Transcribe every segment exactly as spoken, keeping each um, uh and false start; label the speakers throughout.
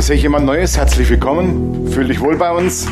Speaker 1: Da sehe ich jemand Neues. Herzlich willkommen. Fühl dich wohl bei uns.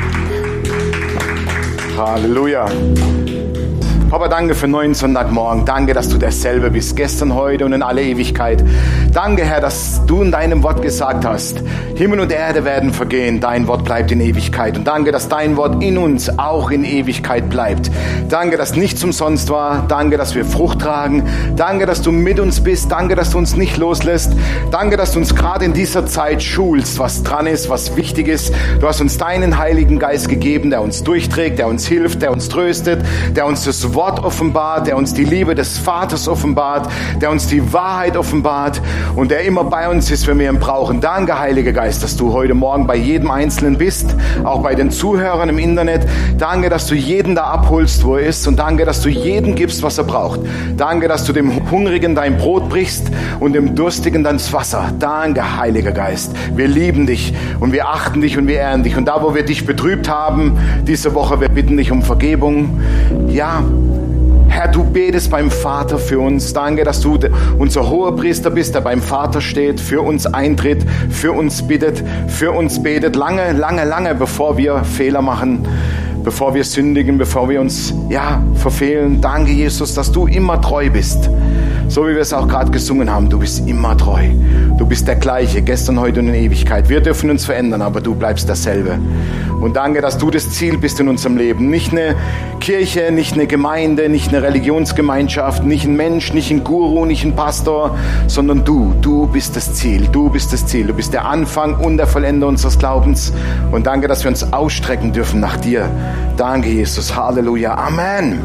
Speaker 1: Halleluja. Papa, danke für neuen Sonntagmorgen. Danke, dass du derselbe bist, gestern, heute und in alle Ewigkeit. Danke, Herr, dass du in deinem Wort gesagt hast, Himmel und Erde werden vergehen, dein Wort bleibt in Ewigkeit. Und danke, dass dein Wort in uns auch in Ewigkeit bleibt. Danke, dass nichts umsonst war. Danke, dass wir Frucht tragen. Danke, dass du mit uns bist. Danke, dass du uns nicht loslässt. Danke, dass du uns gerade in dieser Zeit schulst, was dran ist, was wichtig ist. Du hast uns deinen Heiligen Geist gegeben, der uns durchträgt, der uns hilft, der uns tröstet, der uns das Wort Wort offenbart, der uns die Liebe des Vaters offenbart, der uns die Wahrheit offenbart und der immer bei uns ist, wenn wir ihn brauchen. Danke, Heiliger Geist, dass du heute Morgen bei jedem Einzelnen bist, auch bei den Zuhörern im Internet. Danke, dass du jeden da abholst, wo er ist, und danke, dass du jedem gibst, was er braucht. Danke, dass du dem Hungrigen dein Brot brichst und dem Durstigen dein Wasser. Danke, Heiliger Geist. Wir lieben dich und wir achten dich und wir ehren dich. Und da, wo wir dich betrübt haben, diese Woche, wir bitten dich um Vergebung. Ja, Herr, du betest beim Vater für uns. Danke, dass du unser Hohepriester bist, der beim Vater steht, für uns eintritt, für uns bittet, für uns betet. Lange, lange, lange, bevor wir Fehler machen, bevor wir sündigen, bevor wir uns, ja, verfehlen. Danke, Jesus, dass du immer treu bist. So wie wir es auch gerade gesungen haben, du bist immer treu. Du bist der Gleiche, gestern, heute und in Ewigkeit. Wir dürfen uns verändern, aber du bleibst derselbe. Und danke, dass du das Ziel bist in unserem Leben. Nicht eine Kirche, nicht eine Gemeinde, nicht eine Religionsgemeinschaft, nicht ein Mensch, nicht ein Guru, nicht ein Pastor, sondern du. Du bist das Ziel. Du bist das Ziel. Du bist der Anfang und der Vollender unseres Glaubens. Und danke, dass wir uns ausstrecken dürfen nach dir. Danke, Jesus. Halleluja. Amen.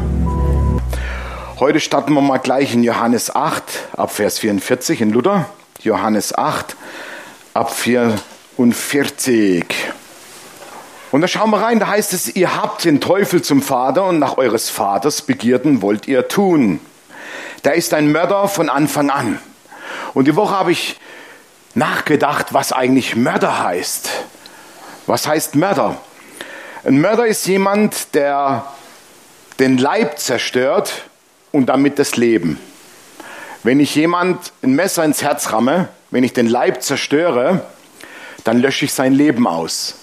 Speaker 1: Heute starten wir mal gleich in Johannes acht, ab Vers vierundvierzig in Luther. Johannes acht, ab vierundvierzig. Und da schauen wir rein, da heißt es, ihr habt den Teufel zum Vater und nach eures Vaters Begierden wollt ihr tun. Der ist ein Mörder von Anfang an. Und die Woche habe ich nachgedacht, was eigentlich Mörder heißt. Was heißt Mörder? Ein Mörder ist jemand, der den Leib zerstört und damit das Leben. Wenn ich jemand ein Messer ins Herz ramme, wenn ich den Leib zerstöre, dann lösche ich sein Leben aus.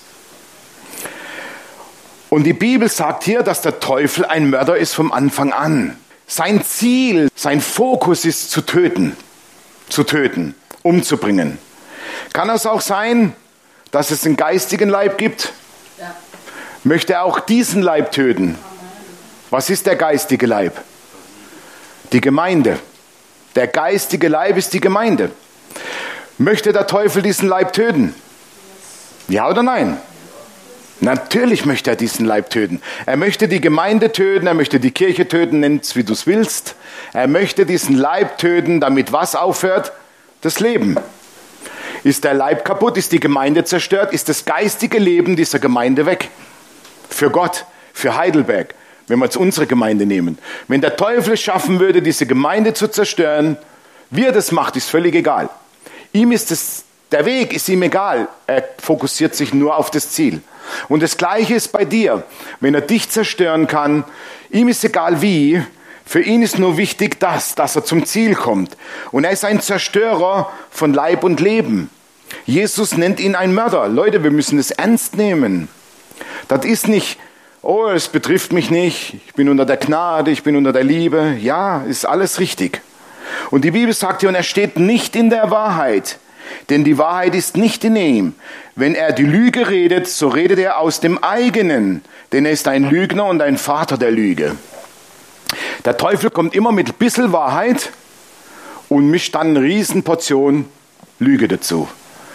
Speaker 1: Und die Bibel sagt hier, dass der Teufel ein Mörder ist vom Anfang an. Sein Ziel, sein Fokus ist zu töten, zu töten, umzubringen. Kann es auch sein, dass es einen geistigen Leib gibt? Ja. Möchte er auch diesen Leib töten? Was ist der geistige Leib? Die Gemeinde. Der geistige Leib ist die Gemeinde. Möchte der Teufel diesen Leib töten? Ja oder nein? Natürlich möchte er diesen Leib töten. Er möchte die Gemeinde töten, er möchte die Kirche töten, nenn's wie du es willst. Er möchte diesen Leib töten, damit was aufhört? Das Leben. Ist der Leib kaputt, ist die Gemeinde zerstört, ist das geistige Leben dieser Gemeinde weg. Für Gott, für Heidelberg. Wenn wir jetzt unsere Gemeinde nehmen. Wenn der Teufel es schaffen würde, diese Gemeinde zu zerstören, wie er das macht, ist völlig egal. Ihm ist es, der Weg ist ihm egal. Er fokussiert sich nur auf das Ziel. Und das Gleiche ist bei dir. Wenn er dich zerstören kann, ihm ist egal wie, für ihn ist nur wichtig das, dass er zum Ziel kommt. Und er ist ein Zerstörer von Leib und Leben. Jesus nennt ihn ein Mörder. Leute, wir müssen das ernst nehmen. Das ist nicht, oh, es betrifft mich nicht, ich bin unter der Gnade, ich bin unter der Liebe. Ja, ist alles richtig. Und die Bibel sagt hier, und er steht nicht in der Wahrheit, denn die Wahrheit ist nicht in ihm. Wenn er die Lüge redet, so redet er aus dem eigenen, denn er ist ein Lügner und ein Vater der Lüge. Der Teufel kommt immer mit ein bisschen Wahrheit und mischt dann eine Riesenportion Lüge dazu.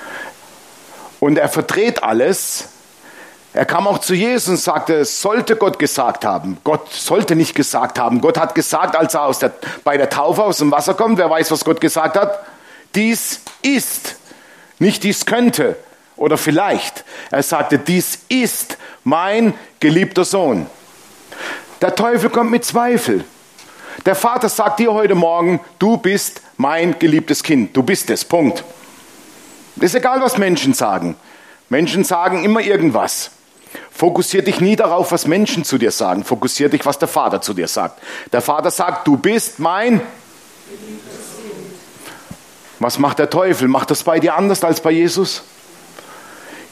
Speaker 1: Und er verdreht alles. Er kam auch zu Jesus und sagte, es sollte Gott gesagt haben. Gott sollte nicht gesagt haben. Gott hat gesagt, als er aus der, bei der Taufe aus dem Wasser kommt, wer weiß, was Gott gesagt hat? Dies ist, nicht dies könnte oder vielleicht. Er sagte, dies ist mein geliebter Sohn. Der Teufel kommt mit Zweifel. Der Vater sagt dir heute Morgen, du bist mein geliebtes Kind. Du bist es, Punkt. Ist egal, was Menschen sagen. Menschen sagen immer irgendwas. Fokussier dich nie darauf, was Menschen zu dir sagen. Fokussier dich, was der Vater zu dir sagt. Der Vater sagt, du bist mein. Was macht der Teufel? Macht das bei dir anders als bei Jesus?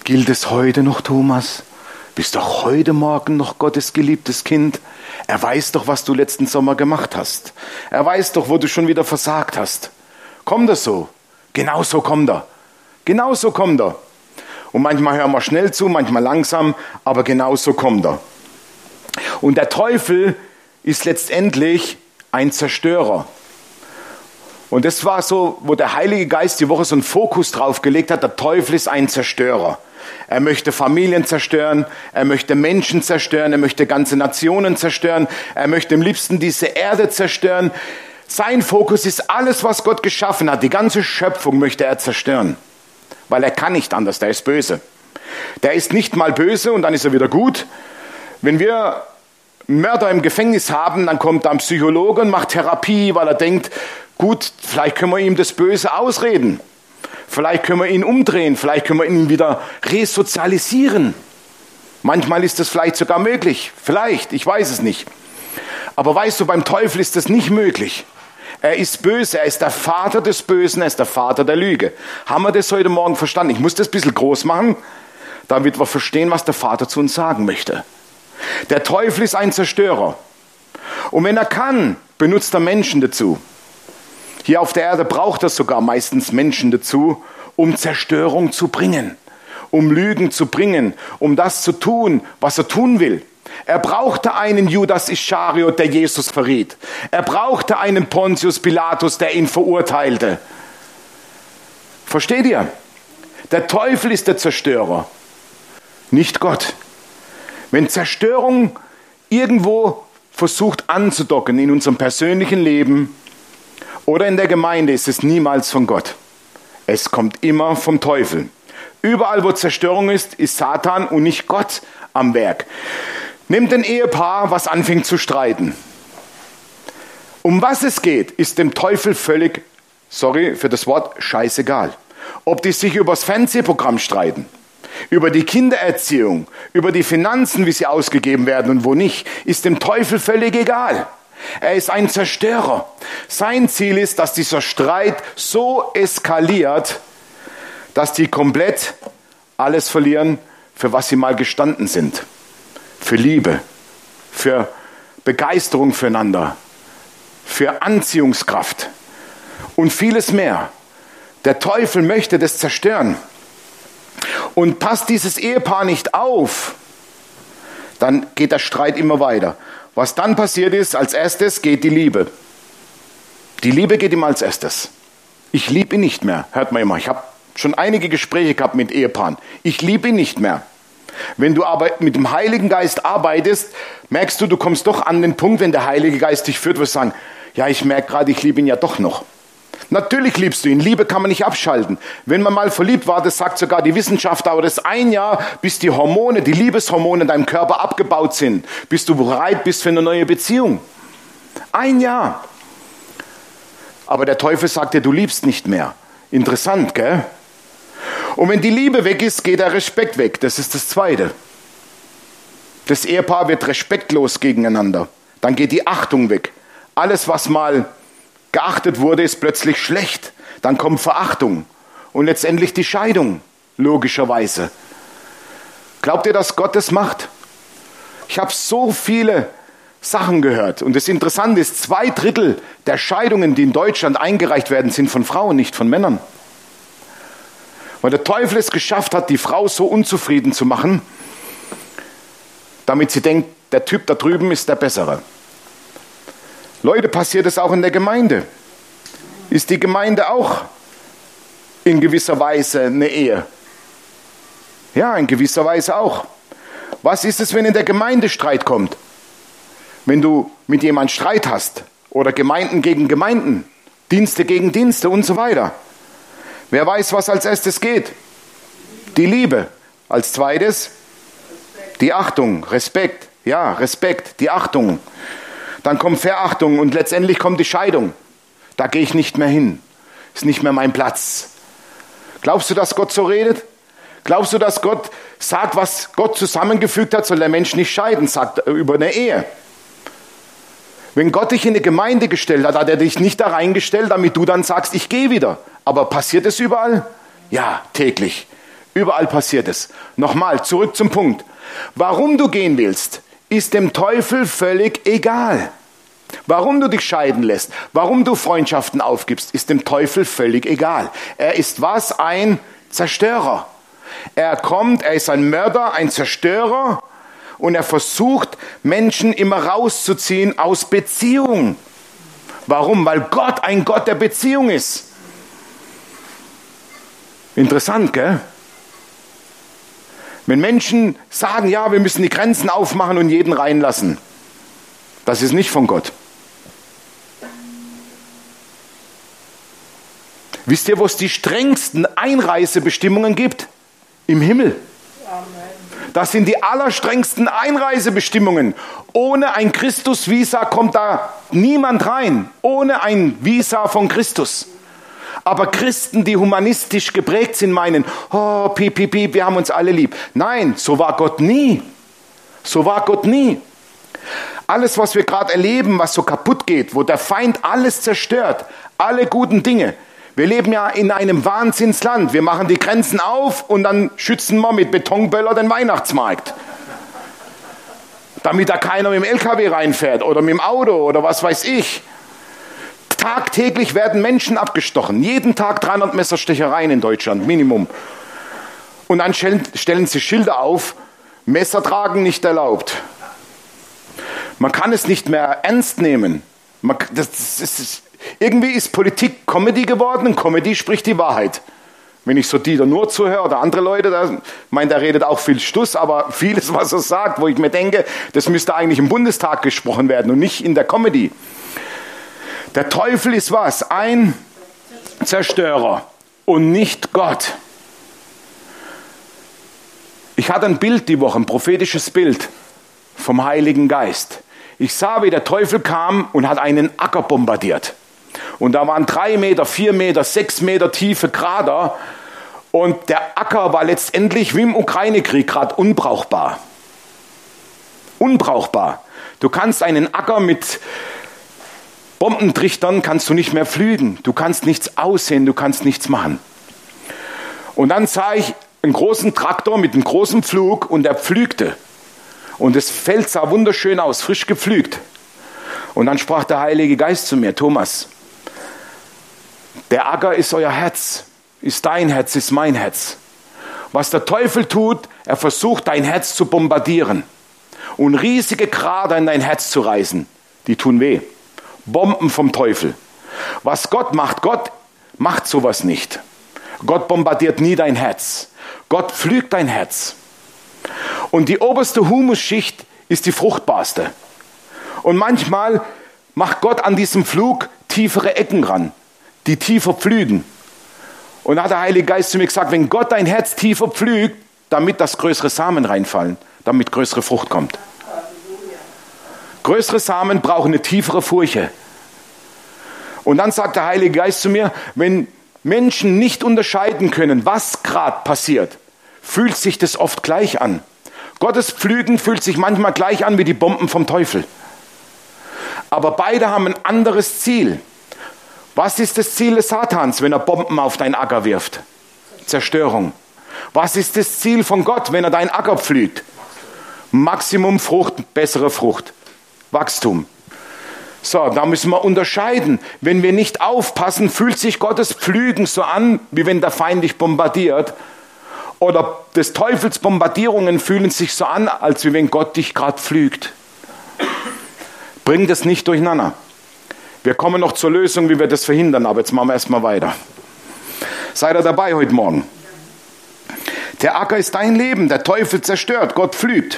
Speaker 1: Gilt es heute noch, Thomas? Bist doch heute Morgen noch Gottes geliebtes Kind? Er weiß doch, was du letzten Sommer gemacht hast. Er weiß doch, wo du schon wieder versagt hast. Kommt er so? Genau so kommt er. Genau so kommt er. Und manchmal hören wir schnell zu, manchmal langsam, aber genau so kommt er. Und der Teufel ist letztendlich ein Zerstörer. Und das war so, wo der Heilige Geist die Woche so einen Fokus drauf gelegt hat, der Teufel ist ein Zerstörer. Er möchte Familien zerstören, er möchte Menschen zerstören, er möchte ganze Nationen zerstören, er möchte am liebsten diese Erde zerstören. Sein Fokus ist alles, was Gott geschaffen hat, die ganze Schöpfung möchte er zerstören. Weil er kann nicht anders, der ist böse. Der ist nicht mal böse und dann ist er wieder gut. Wenn wir Mörder im Gefängnis haben, dann kommt ein Psychologe und macht Therapie, weil er denkt, gut, vielleicht können wir ihm das Böse ausreden. Vielleicht können wir ihn umdrehen, vielleicht können wir ihn wieder resozialisieren. Manchmal ist das vielleicht sogar möglich. Vielleicht, ich weiß es nicht. Aber weißt du, beim Teufel ist das nicht möglich. Er ist böse, er ist der Vater des Bösen, er ist der Vater der Lüge. Haben wir das heute Morgen verstanden? Ich muss das ein bisschen groß machen, damit wir verstehen, was der Vater zu uns sagen möchte. Der Teufel ist ein Zerstörer. Und wenn er kann, benutzt er Menschen dazu. Hier auf der Erde braucht er sogar meistens Menschen dazu, um Zerstörung zu bringen, um Lügen zu bringen, um das zu tun, was er tun will. Er brauchte einen Judas Ischariot, der Jesus verriet. Er brauchte einen Pontius Pilatus, der ihn verurteilte. Versteht ihr? Der Teufel ist der Zerstörer, nicht Gott. Wenn Zerstörung irgendwo versucht anzudocken in unserem persönlichen Leben oder in der Gemeinde, ist es niemals von Gott. Es kommt immer vom Teufel. Überall, wo Zerstörung ist, ist Satan und nicht Gott am Werk. Nimmt ein Ehepaar, was anfängt zu streiten. Um was es geht, ist dem Teufel völlig, sorry für das Wort, scheißegal. Ob die sich über das Fernsehprogramm streiten, über die Kindererziehung, über die Finanzen, wie sie ausgegeben werden und wo nicht, ist dem Teufel völlig egal. Er ist ein Zerstörer. Sein Ziel ist, dass dieser Streit so eskaliert, dass die komplett alles verlieren, für was sie mal gestanden sind. Für Liebe, für Begeisterung füreinander, für Anziehungskraft und vieles mehr. Der Teufel möchte das zerstören. Und passt dieses Ehepaar nicht auf, dann geht der Streit immer weiter. Was dann passiert ist, als erstes geht die Liebe. Die Liebe geht immer als erstes. Ich liebe ihn nicht mehr, hört man immer. Ich habe schon einige Gespräche gehabt mit Ehepaaren. Ich liebe ihn nicht mehr. Wenn du aber mit dem Heiligen Geist arbeitest, merkst du, du kommst doch an den Punkt, wenn der Heilige Geist dich führt, wirst du sagen, ja, ich merke gerade, ich liebe ihn ja doch noch. Natürlich liebst du ihn. Liebe kann man nicht abschalten. Wenn man mal verliebt war, das sagt sogar die Wissenschaft, aber das ist ein Jahr, bis die Hormone, die Liebeshormone in deinem Körper abgebaut sind, bis du bereit bist für eine neue Beziehung. Ein Jahr. Aber der Teufel sagt dir, du liebst nicht mehr. Interessant, gell? Und wenn die Liebe weg ist, geht der Respekt weg. Das ist das Zweite. Das Ehepaar wird respektlos gegeneinander. Dann geht die Achtung weg. Alles, was mal geachtet wurde, ist plötzlich schlecht. Dann kommt Verachtung. Und letztendlich die Scheidung, logischerweise. Glaubt ihr, dass Gott das macht? Ich habe so viele Sachen gehört. Und das Interessante ist, zwei Drittel der Scheidungen, die in Deutschland eingereicht werden, sind von Frauen, nicht von Männern. Weil der Teufel es geschafft hat, die Frau so unzufrieden zu machen, damit sie denkt, der Typ da drüben ist der Bessere. Leute, passiert es auch in der Gemeinde? Ist die Gemeinde auch in gewisser Weise eine Ehe? Ja, in gewisser Weise auch. Was ist es, wenn in der Gemeinde Streit kommt? Wenn du mit jemandem Streit hast oder Gemeinden gegen Gemeinden, Dienste gegen Dienste und so weiter. Wer weiß, was als erstes geht? Die Liebe. Als zweites die Achtung, Respekt. Ja, Respekt, die Achtung. Dann kommt Verachtung und letztendlich kommt die Scheidung. Da gehe ich nicht mehr hin. Ist nicht mehr mein Platz. Glaubst du, dass Gott so redet? Glaubst du, dass Gott sagt, was Gott zusammengefügt hat, soll der Mensch nicht scheiden, sagt über eine Ehe? Wenn Gott dich in eine Gemeinde gestellt hat, hat er dich nicht da reingestellt, damit du dann sagst, ich gehe wieder. Aber passiert es überall? Ja, täglich. Überall passiert es. Nochmal, zurück zum Punkt. Warum du gehen willst, ist dem Teufel völlig egal. Warum du dich scheiden lässt, warum du Freundschaften aufgibst, ist dem Teufel völlig egal. Er ist was? Ein Zerstörer. Er kommt, er ist ein Mörder, ein Zerstörer und er versucht, Menschen immer rauszuziehen aus Beziehung. Warum? Weil Gott ein Gott der Beziehung ist. Interessant, gell? Wenn Menschen sagen, ja, wir müssen die Grenzen aufmachen und jeden reinlassen, das ist nicht von Gott. Wisst ihr, wo es die strengsten Einreisebestimmungen gibt? Im Himmel. Das sind die allerstrengsten Einreisebestimmungen. Ohne ein Christus-Visa kommt da niemand rein. Ohne ein Visa von Christus. Aber Christen, die humanistisch geprägt sind, meinen, oh, piep, piep, piep, wir haben uns alle lieb. Nein, so war Gott nie. So war Gott nie. Alles, was wir gerade erleben, was so kaputt geht, wo der Feind alles zerstört, alle guten Dinge. Wir leben ja in einem Wahnsinnsland. Wir machen die Grenzen auf und dann schützen wir mit Betonböller den Weihnachtsmarkt. Damit da keiner mit dem L K W reinfährt oder mit dem Auto oder was weiß ich. Tagtäglich werden Menschen abgestochen. Jeden Tag dreihundert Messerstechereien in Deutschland, Minimum. Und dann stellen, stellen sie Schilder auf, Messer tragen nicht erlaubt. Man kann es nicht mehr ernst nehmen. Man, das, das ist, irgendwie ist Politik Comedy geworden und Comedy spricht die Wahrheit. Wenn ich so Dieter Nuhr zuhöre oder andere Leute, da, ich meine, der redet auch viel Stuss, aber vieles, was er sagt, wo ich mir denke, das müsste eigentlich im Bundestag gesprochen werden und nicht in der Comedy. Der Teufel ist was? Ein Zerstörer und nicht Gott. Ich hatte ein Bild die Woche, ein prophetisches Bild vom Heiligen Geist. Ich sah, wie der Teufel kam und hat einen Acker bombardiert. Und da waren drei Meter, vier Meter, sechs Meter tiefe Krater. Und der Acker war letztendlich wie im Ukraine-Krieg gerade unbrauchbar. Unbrauchbar. Du kannst einen Acker mit Bombentrichtern kannst du nicht mehr pflügen. Du kannst nichts aussehen, du kannst nichts machen. Und dann sah ich einen großen Traktor mit einem großen Pflug und der pflügte. Und das Feld sah wunderschön aus, frisch gepflügt. Und dann sprach der Heilige Geist zu mir, Thomas, der Acker ist euer Herz, ist dein Herz, ist mein Herz. Was der Teufel tut, er versucht dein Herz zu bombardieren und riesige Krater in dein Herz zu reißen. Die tun weh. Bomben vom Teufel. Was Gott macht, Gott macht sowas nicht. Gott bombardiert nie dein Herz. Gott pflügt dein Herz. Und die oberste Humusschicht ist die fruchtbarste. Und manchmal macht Gott an diesem Pflug tiefere Ecken ran, die tiefer pflügen. Und da hat der Heilige Geist zu mir gesagt, wenn Gott dein Herz tiefer pflügt, damit das größere Samen reinfallen, damit größere Frucht kommt. Größere Samen brauchen eine tiefere Furche. Und dann sagt der Heilige Geist zu mir, wenn Menschen nicht unterscheiden können, was gerade passiert, fühlt sich das oft gleich an. Gottes Pflügen fühlt sich manchmal gleich an wie die Bomben vom Teufel. Aber beide haben ein anderes Ziel. Was ist das Ziel des Satans, wenn er Bomben auf deinen Acker wirft? Zerstörung. Was ist das Ziel von Gott, wenn er deinen Acker pflügt? Maximum Frucht, bessere Frucht. Wachstum. So, da müssen wir unterscheiden. Wenn wir nicht aufpassen, fühlt sich Gottes Pflügen so an, wie wenn der Feind dich bombardiert. Oder des Teufels Bombardierungen fühlen sich so an, als wie wenn Gott dich gerade pflügt. Bring das nicht durcheinander. Wir kommen noch zur Lösung, wie wir das verhindern, aber jetzt machen wir erstmal weiter. Seid ihr dabei heute Morgen? Der Acker ist dein Leben, der Teufel zerstört, Gott pflügt.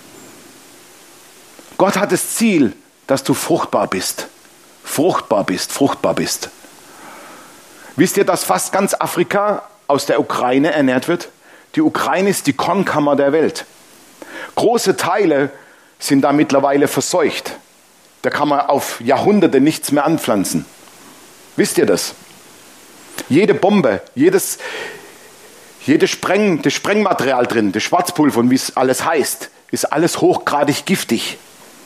Speaker 1: Gott hat das Ziel, dass du fruchtbar bist. Fruchtbar bist, fruchtbar bist. Wisst ihr, dass fast ganz Afrika aus der Ukraine ernährt wird? Die Ukraine ist die Kornkammer der Welt. Große Teile sind da mittlerweile verseucht. Da kann man auf Jahrhunderte nichts mehr anpflanzen. Wisst ihr das? Jede Bombe, jedes, jedes Spreng, das Sprengmaterial drin, das Schwarzpulver und wie es alles heißt, ist alles hochgradig giftig.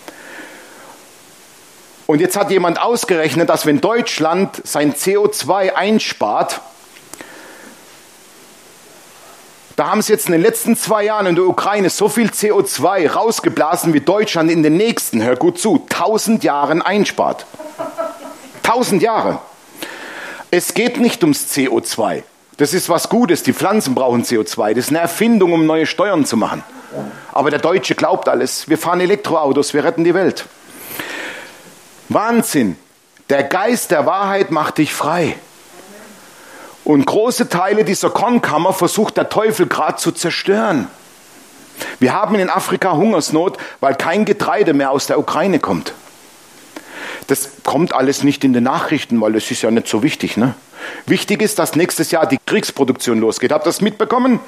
Speaker 1: Und jetzt hat jemand ausgerechnet, dass wenn Deutschland sein C O zwei einspart, Da haben sie jetzt in den letzten zwei Jahren in der Ukraine so viel C O zwei rausgeblasen, wie Deutschland in den nächsten, hör gut zu, tausend Jahren einspart. Tausend Jahre. Es geht nicht ums C O zwei. Das ist was Gutes. Die Pflanzen brauchen C O zwei. Das ist eine Erfindung, um neue Steuern zu machen. Aber der Deutsche glaubt alles. Wir fahren Elektroautos, wir retten die Welt. Wahnsinn. Der Geist der Wahrheit macht dich frei. Und große Teile dieser Kornkammer versucht der Teufel gerade zu zerstören. Wir haben in Afrika Hungersnot, weil kein Getreide mehr aus der Ukraine kommt. Das kommt alles nicht in den Nachrichten, weil das ist ja nicht so wichtig. Ne? Wichtig ist, dass nächstes Jahr die Kriegsproduktion losgeht. Habt ihr das mitbekommen?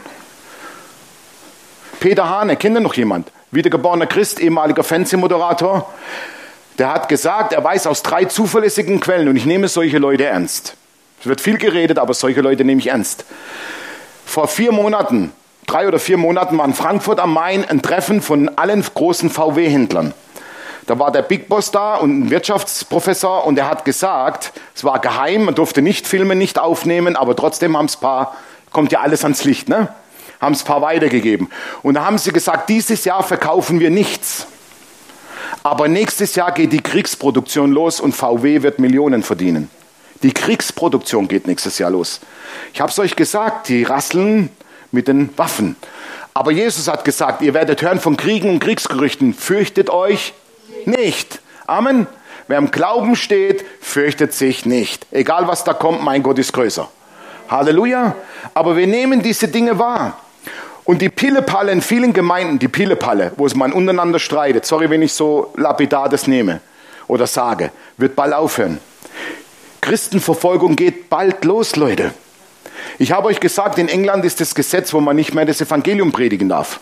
Speaker 1: Peter Hane, kennt ihr noch jemand? Wiedergeborener Christ, ehemaliger Fernsehmoderator. Der hat gesagt, er weiß aus drei zuverlässigen Quellen, und ich nehme solche Leute ernst. Es wird viel geredet, aber solche Leute nehme ich ernst. Vor vier Monaten, drei oder vier Monaten, war in Frankfurt am Main ein Treffen von allen großen V W-Händlern. Da war der Big Boss da und ein Wirtschaftsprofessor, und er hat gesagt, es war geheim, man durfte nicht filmen, nicht aufnehmen, aber trotzdem haben es ein paar, kommt ja alles ans Licht, ne? Haben es ein paar weitergegeben. Und da haben sie gesagt, dieses Jahr verkaufen wir nichts. Aber nächstes Jahr geht die Kriegsproduktion los und V W wird Millionen verdienen. Die Kriegsproduktion geht nächstes Jahr los. Ich habe es euch gesagt, die rasseln mit den Waffen. Aber Jesus hat gesagt, ihr werdet hören von Kriegen und Kriegsgerüchten. Fürchtet euch nicht. Amen. Wer im Glauben steht, fürchtet sich nicht. Egal was da kommt, mein Gott ist größer. Halleluja. Aber wir nehmen diese Dinge wahr. Und die Pillepalle in vielen Gemeinden, die Pillepalle, wo es man untereinander streitet, sorry, wenn ich so lapidar das nehme oder sage, wird bald aufhören. Christenverfolgung geht bald los, Leute. Ich habe euch gesagt, in England ist das Gesetz, wo man nicht mehr das Evangelium predigen darf.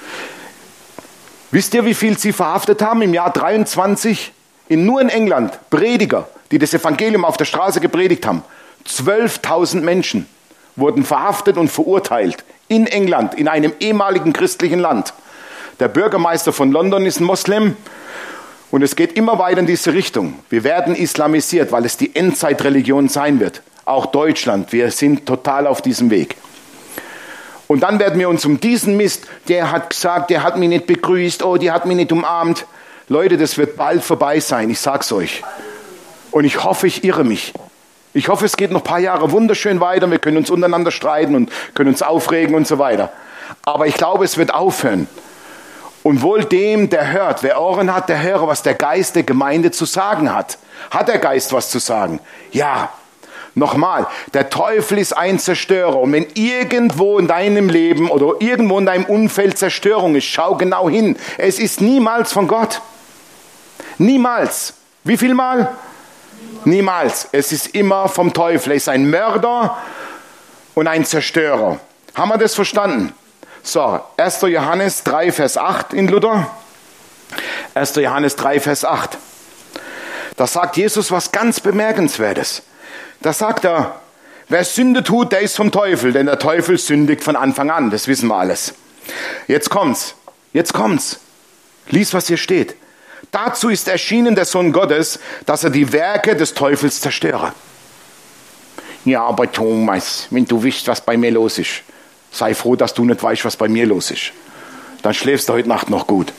Speaker 1: Wisst ihr, wie viel sie verhaftet haben im Jahr dreiundzwanzig? In, nur in England, Prediger, die das Evangelium auf der Straße gepredigt haben. zwölftausend Menschen wurden verhaftet und verurteilt. In England, in einem ehemaligen christlichen Land. Der Bürgermeister von London ist ein Moslem. Und es geht immer weiter in diese Richtung. Wir werden islamisiert, weil es die Endzeitreligion sein wird. Auch Deutschland, wir sind total auf diesem Weg. Und dann werden wir uns um diesen Mist, der hat gesagt, der hat mich nicht begrüßt, oh, die hat mich nicht umarmt. Leute, das wird bald vorbei sein, ich sag's euch. Und ich hoffe, ich irre mich. Ich hoffe, es geht noch ein paar Jahre wunderschön weiter, wir können uns untereinander streiten und können uns aufregen und so weiter. Aber ich glaube, es wird aufhören. Und wohl dem, der hört, wer Ohren hat, der höre, was der Geist der Gemeinde zu sagen hat. Hat der Geist was zu sagen? Ja. Nochmal, der Teufel ist ein Zerstörer. Und wenn irgendwo in deinem Leben oder irgendwo in deinem Umfeld Zerstörung ist, schau genau hin. Es ist niemals von Gott. Niemals. Wie viel Mal? Niemals. Es ist immer vom Teufel. Er ist ein Mörder und ein Zerstörer. Haben wir das verstanden? So, erster Johannes drei, Vers acht in Luther. erster Johannes drei, Vers acht. Da sagt Jesus was ganz Bemerkenswertes. Da sagt er, wer Sünde tut, der ist vom Teufel, denn der Teufel sündigt von Anfang an. Das wissen wir alles. Jetzt kommt's. Jetzt kommt's. Lies, was hier steht. Dazu ist erschienen der Sohn Gottes, dass er die Werke des Teufels zerstöre. Ja, aber Thomas, wenn du weißt, was bei mir los ist, sei froh, dass du nicht weißt, was bei mir los ist. Dann schläfst du heute Nacht noch gut.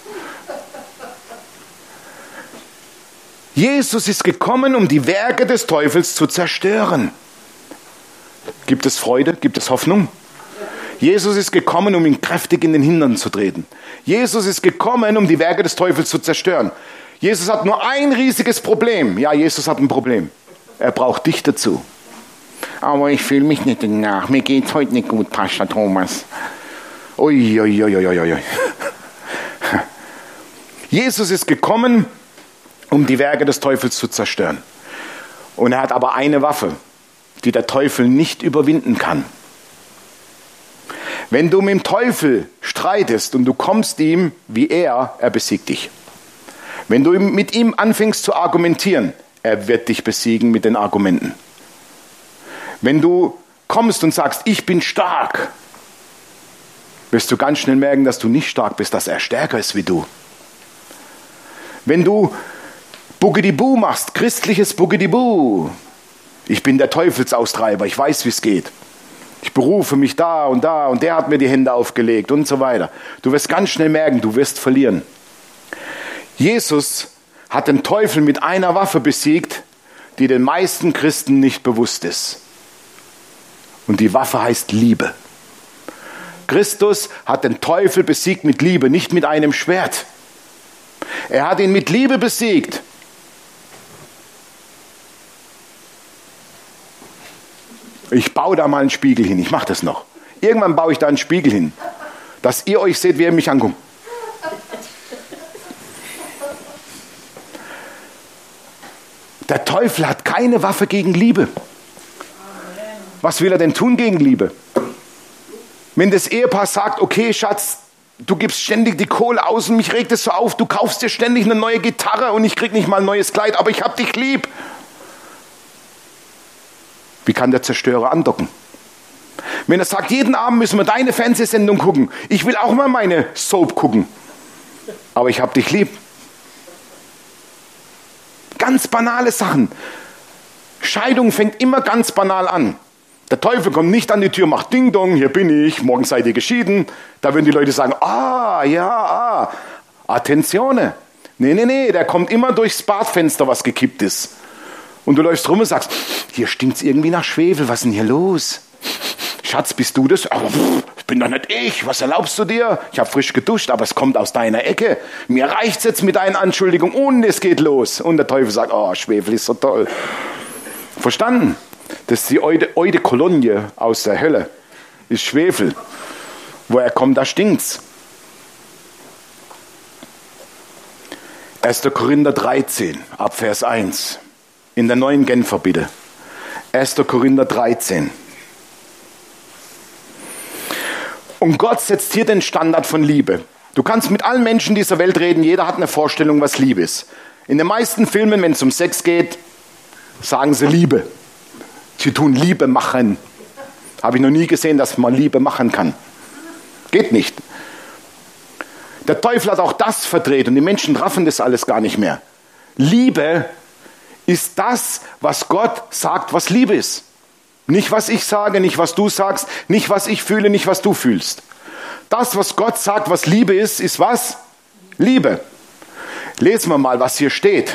Speaker 1: Jesus ist gekommen, um die Werke des Teufels zu zerstören. Gibt es Freude? Gibt es Hoffnung? Jesus ist gekommen, um ihn kräftig in den Hintern zu treten. Jesus ist gekommen, um die Werke des Teufels zu zerstören. Jesus hat nur ein riesiges Problem. Ja, Jesus hat ein Problem. Er braucht dich dazu. Aber ich fühle mich nicht nach. Mir geht's heute nicht gut, Pastor Thomas. Ui, ui, ui, ui, ui. Jesus ist gekommen, um die Werke des Teufels zu zerstören. Und er hat aber eine Waffe, die der Teufel nicht überwinden kann. Wenn du mit dem Teufel streitest und du kommst ihm wie er, er besiegt dich. Wenn du mit ihm anfängst zu argumentieren, er wird dich besiegen mit den Argumenten. Wenn du kommst und sagst, ich bin stark, wirst du ganz schnell merken, dass du nicht stark bist, dass er stärker ist wie du. Wenn du Buggedibu machst, christliches Buggedibu, ich bin der Teufelsaustreiber, ich weiß, wie es geht. Ich berufe mich da und da und der hat mir die Hände aufgelegt und so weiter. Du wirst ganz schnell merken, du wirst verlieren. Jesus hat den Teufel mit einer Waffe besiegt, die den meisten Christen nicht bewusst ist. Und die Waffe heißt Liebe. Christus hat den Teufel besiegt mit Liebe, nicht mit einem Schwert. Er hat ihn mit Liebe besiegt. Ich baue da mal einen Spiegel hin, ich mache das noch. Irgendwann baue ich da einen Spiegel hin, dass ihr euch seht, wie ihr mich anguckt. Der Teufel hat keine Waffe gegen Liebe. Was will er denn tun gegen Liebe? Wenn das Ehepaar sagt, okay Schatz, du gibst ständig die Kohle aus und mich regt es so auf, du kaufst dir ständig eine neue Gitarre und ich krieg nicht mal ein neues Kleid, aber ich hab dich lieb. Wie kann der Zerstörer andocken? Wenn er sagt, jeden Abend müssen wir deine Fernsehsendung gucken, ich will auch mal meine Soap gucken, aber ich hab dich lieb. Ganz banale Sachen. Scheidung fängt immer ganz banal an. Der Teufel kommt nicht an die Tür, macht Ding Dong, hier bin ich, morgen seid ihr geschieden. Da würden die Leute sagen, ah, ja, ah, Attenzione. Nee, nee, nee, der kommt immer durchs Badfenster, was gekippt ist. Und du läufst rum und sagst, hier stinkt's irgendwie nach Schwefel, was ist denn hier los? Schatz, bist du das? Aber pff, ich bin doch nicht ich, was erlaubst du dir? Ich habe frisch geduscht, aber es kommt aus deiner Ecke. Mir reicht's jetzt mit deiner Anschuldigung und es geht los. Und der Teufel sagt, oh, Schwefel ist so toll. Verstanden? Das ist die Eude, Eude Kolonie aus der Hölle. Ist Schwefel. Woher kommt, da stinkt's. erster Korinther dreizehn, ab Vers eins. In der neuen Genfer bitte. erster Korinther dreizehn. Und Gott setzt hier den Standard von Liebe. Du kannst mit allen Menschen dieser Welt reden, jeder hat eine Vorstellung, was Liebe ist. In den meisten Filmen, wenn es um Sex geht, sagen sie Liebe. Sie tun Liebe machen. Habe ich noch nie gesehen, dass man Liebe machen kann. Geht nicht. Der Teufel hat auch das verdreht und die Menschen raffen das alles gar nicht mehr. Liebe ist das, was Gott sagt, was Liebe ist. Nicht, was ich sage, nicht, was du sagst, nicht, was ich fühle, nicht, was du fühlst. Das, was Gott sagt, was Liebe ist, ist was? Liebe. Lesen wir mal, was hier steht.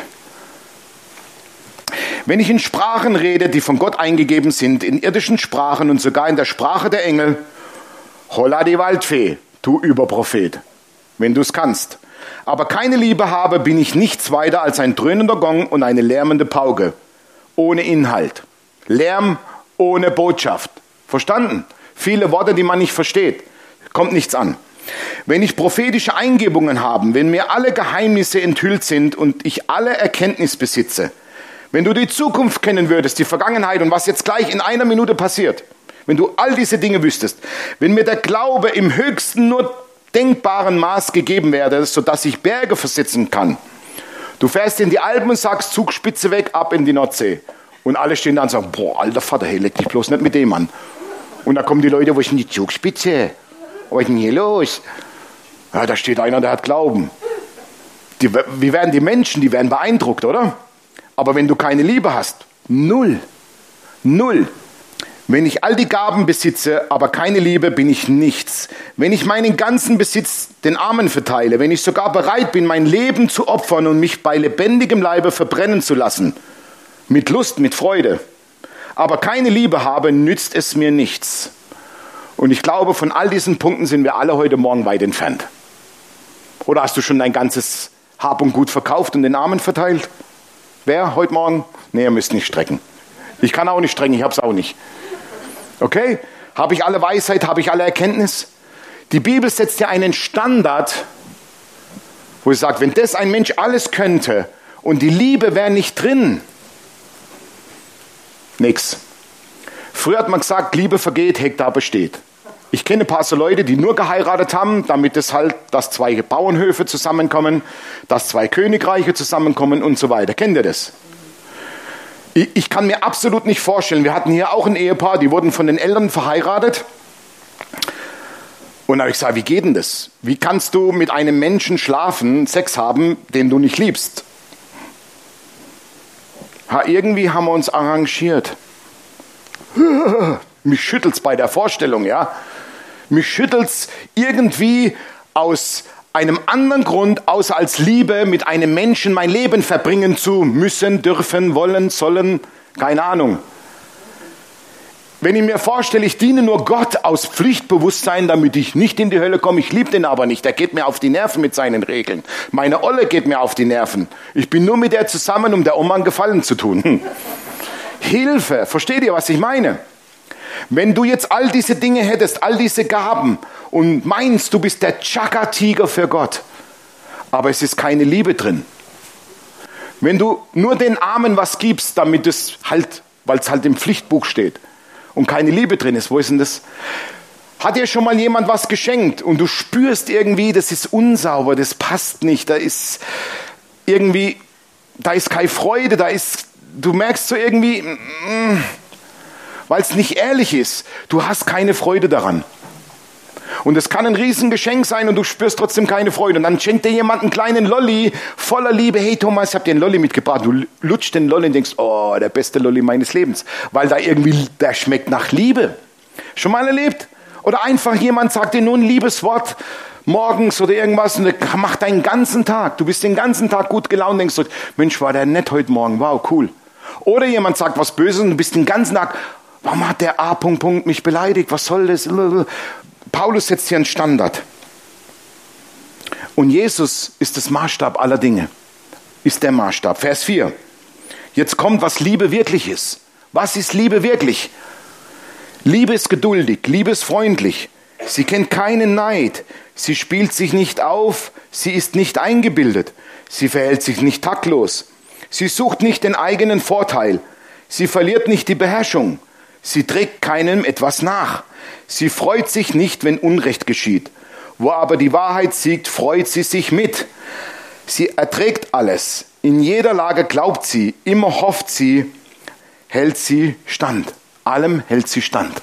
Speaker 1: Wenn ich in Sprachen rede, die von Gott eingegeben sind, in irdischen Sprachen und sogar in der Sprache der Engel, holla die Waldfee, du Überprophet, wenn du es kannst. Aber keine Liebe habe, bin ich nichts weiter als ein dröhnender Gong und eine lärmende Pauke. Ohne Inhalt. Lärm ohne Botschaft. Verstanden? Viele Worte, die man nicht versteht. Kommt nichts an. Wenn ich prophetische Eingebungen habe, wenn mir alle Geheimnisse enthüllt sind und ich alle Erkenntnis besitze, wenn du die Zukunft kennen würdest, die Vergangenheit und was jetzt gleich in einer Minute passiert, wenn du all diese Dinge wüsstest, wenn mir der Glaube im höchsten nur denkbaren Maß gegeben werde, sodass ich Berge versetzen kann. Du fährst in die Alpen und sagst, Zugspitze weg, ab in die Nordsee. Und alle stehen da und sagen, boah, alter Vater, hey, leg dich bloß nicht mit dem an. Und dann kommen die Leute, wo ist denn die Zugspitze? Was ist denn hier los? Ja, da steht einer, der hat Glauben. Die, wie werden die Menschen, die werden beeindruckt, oder? Aber wenn du keine Liebe hast, null. Null. Wenn ich all die Gaben besitze, aber keine Liebe, bin ich nichts. Wenn ich meinen ganzen Besitz den Armen verteile, wenn ich sogar bereit bin, mein Leben zu opfern und mich bei lebendigem Leibe verbrennen zu lassen, mit Lust, mit Freude, aber keine Liebe habe, nützt es mir nichts. Und ich glaube, von all diesen Punkten sind wir alle heute Morgen weit entfernt. Oder hast du schon dein ganzes Hab und Gut verkauft und den Armen verteilt? Wer heute Morgen? Nee, ihr müsst nicht strecken. Ich kann auch nicht strecken, ich hab's auch nicht. Okay? Habe ich alle Weisheit, habe ich alle Erkenntnis? Die Bibel setzt ja einen Standard, wo sie sagt, wenn das ein Mensch alles könnte und die Liebe wäre nicht drin, nix. Früher hat man gesagt, Liebe vergeht, Hektar besteht. Ich kenne ein paar so Leute, die nur geheiratet haben, damit es halt, dass zwei Bauernhöfe zusammenkommen, dass zwei Königreiche zusammenkommen und so weiter. Kennt ihr das? Ich, ich kann mir absolut nicht vorstellen, wir hatten hier auch ein Ehepaar, die wurden von den Eltern verheiratet. Und da habe ich gesagt, wie geht denn das? Wie kannst du mit einem Menschen schlafen, Sex haben, den du nicht liebst? Ha, irgendwie haben wir uns arrangiert. Mich schüttelt's bei der Vorstellung, ja. Mich schüttelt's irgendwie aus einem anderen Grund, außer als Liebe mit einem Menschen mein Leben verbringen zu müssen, dürfen, wollen, sollen, keine Ahnung. Wenn ich mir vorstelle, ich diene nur Gott aus Pflichtbewusstsein, damit ich nicht in die Hölle komme, ich liebe den aber nicht, der geht mir auf die Nerven mit seinen Regeln. Meine Olle geht mir auf die Nerven. Ich bin nur mit der zusammen, um der Oma einen Gefallen zu tun. Hilfe, versteht ihr, was ich meine? Wenn du jetzt all diese Dinge hättest, all diese Gaben und meinst, du bist der Chaka-Tiger für Gott, aber es ist keine Liebe drin. Wenn du nur den Armen was gibst, damit es halt, weil es halt im Pflichtbuch steht und keine Liebe drin ist, wo ist denn das? Hat dir schon mal jemand was geschenkt und du spürst irgendwie, das ist unsauber, das passt nicht, da ist irgendwie, da ist keine Freude, da ist, du merkst so irgendwie, mm, weil es nicht ehrlich ist. Du hast keine Freude daran. Und es kann ein Riesengeschenk sein und du spürst trotzdem keine Freude. Und dann schenkt dir jemand einen kleinen Lolli voller Liebe. Hey Thomas, ich habe dir einen Lolli mitgebracht. Du lutschst den Lolli und denkst, oh, der beste Lolli meines Lebens. Weil da irgendwie, der schmeckt nach Liebe. Schon mal erlebt? Oder einfach jemand sagt dir nur ein liebes Wort morgens oder irgendwas und der macht deinen ganzen Tag. Du bist den ganzen Tag gut gelaunt und denkst, Mensch, war der nett heute Morgen. Wow, cool. Oder jemand sagt was Böses und du bist den ganzen Tag, warum hat der A. Punkt, Punkt mich beleidigt? Was soll das? Paulus setzt hier einen Standard. Und Jesus ist das Maßstab aller Dinge. Ist der Maßstab. Vers vier. Jetzt kommt, was Liebe wirklich ist. Was ist Liebe wirklich? Liebe ist geduldig. Liebe ist freundlich. Sie kennt keinen Neid. Sie spielt sich nicht auf. Sie ist nicht eingebildet. Sie verhält sich nicht taktlos. Sie sucht nicht den eigenen Vorteil. Sie verliert nicht die Beherrschung. Sie trägt keinem etwas nach. Sie freut sich nicht, wenn Unrecht geschieht. Wo aber die Wahrheit siegt, freut sie sich mit. Sie erträgt alles. In jeder Lage glaubt sie, immer hofft sie, hält sie stand. Allem hält sie stand.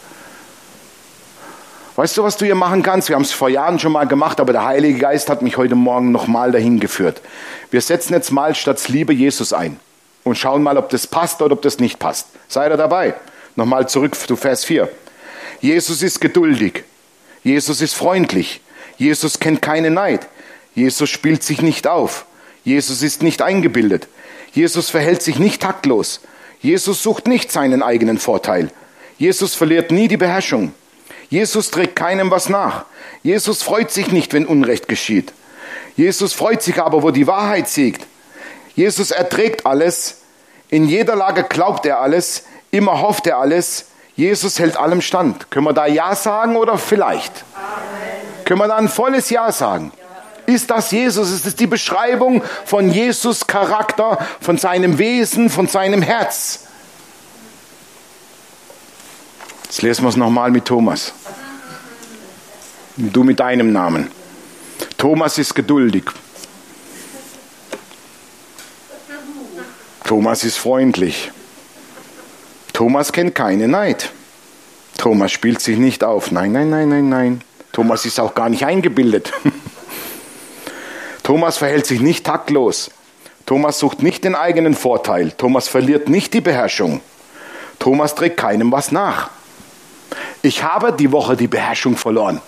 Speaker 1: Weißt du, was du hier machen kannst? Wir haben es vor Jahren schon mal gemacht, aber der Heilige Geist hat mich heute Morgen nochmal dahin geführt. Wir setzen jetzt mal statt Liebe Jesus ein und schauen mal, ob das passt oder ob das nicht passt. Seid ihr dabei? Nochmal zurück zu Vers vier. Jesus ist geduldig. Jesus ist freundlich. Jesus kennt keinen Neid. Jesus spielt sich nicht auf. Jesus ist nicht eingebildet. Jesus verhält sich nicht taktlos. Jesus sucht nicht seinen eigenen Vorteil. Jesus verliert nie die Beherrschung. Jesus trägt keinem was nach. Jesus freut sich nicht, wenn Unrecht geschieht. Jesus freut sich aber, wo die Wahrheit siegt. Jesus erträgt alles. In jeder Lage glaubt er alles. Immer hofft er alles. Jesus hält allem stand. Können wir da Ja sagen oder vielleicht? Amen. Können wir da ein volles Ja sagen? Ja. Ist das Jesus? Ist das die Beschreibung von Jesus' Charakter, von seinem Wesen, von seinem Herz? Jetzt lesen wir es nochmal mit Thomas. Du mit deinem Namen. Thomas ist geduldig. Thomas ist freundlich. Thomas kennt keinen Neid. Thomas spielt sich nicht auf. Nein, nein, nein, nein, nein. Thomas ist auch gar nicht eingebildet. Thomas verhält sich nicht taktlos. Thomas sucht nicht den eigenen Vorteil. Thomas verliert nicht die Beherrschung. Thomas trägt keinem was nach. Ich habe die Woche die Beherrschung verloren.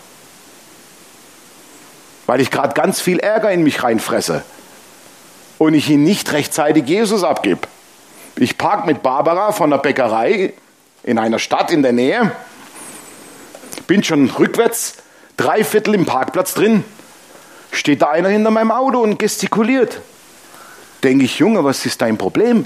Speaker 1: Weil ich gerade ganz viel Ärger in mich reinfresse. Und ich ihn nicht rechtzeitig Jesus abgebe. Ich parke mit Barbara von der Bäckerei in einer Stadt in der Nähe. Bin schon rückwärts, drei Viertel im Parkplatz drin. Steht da einer hinter meinem Auto und gestikuliert. Denke ich, Junge, was ist dein Problem?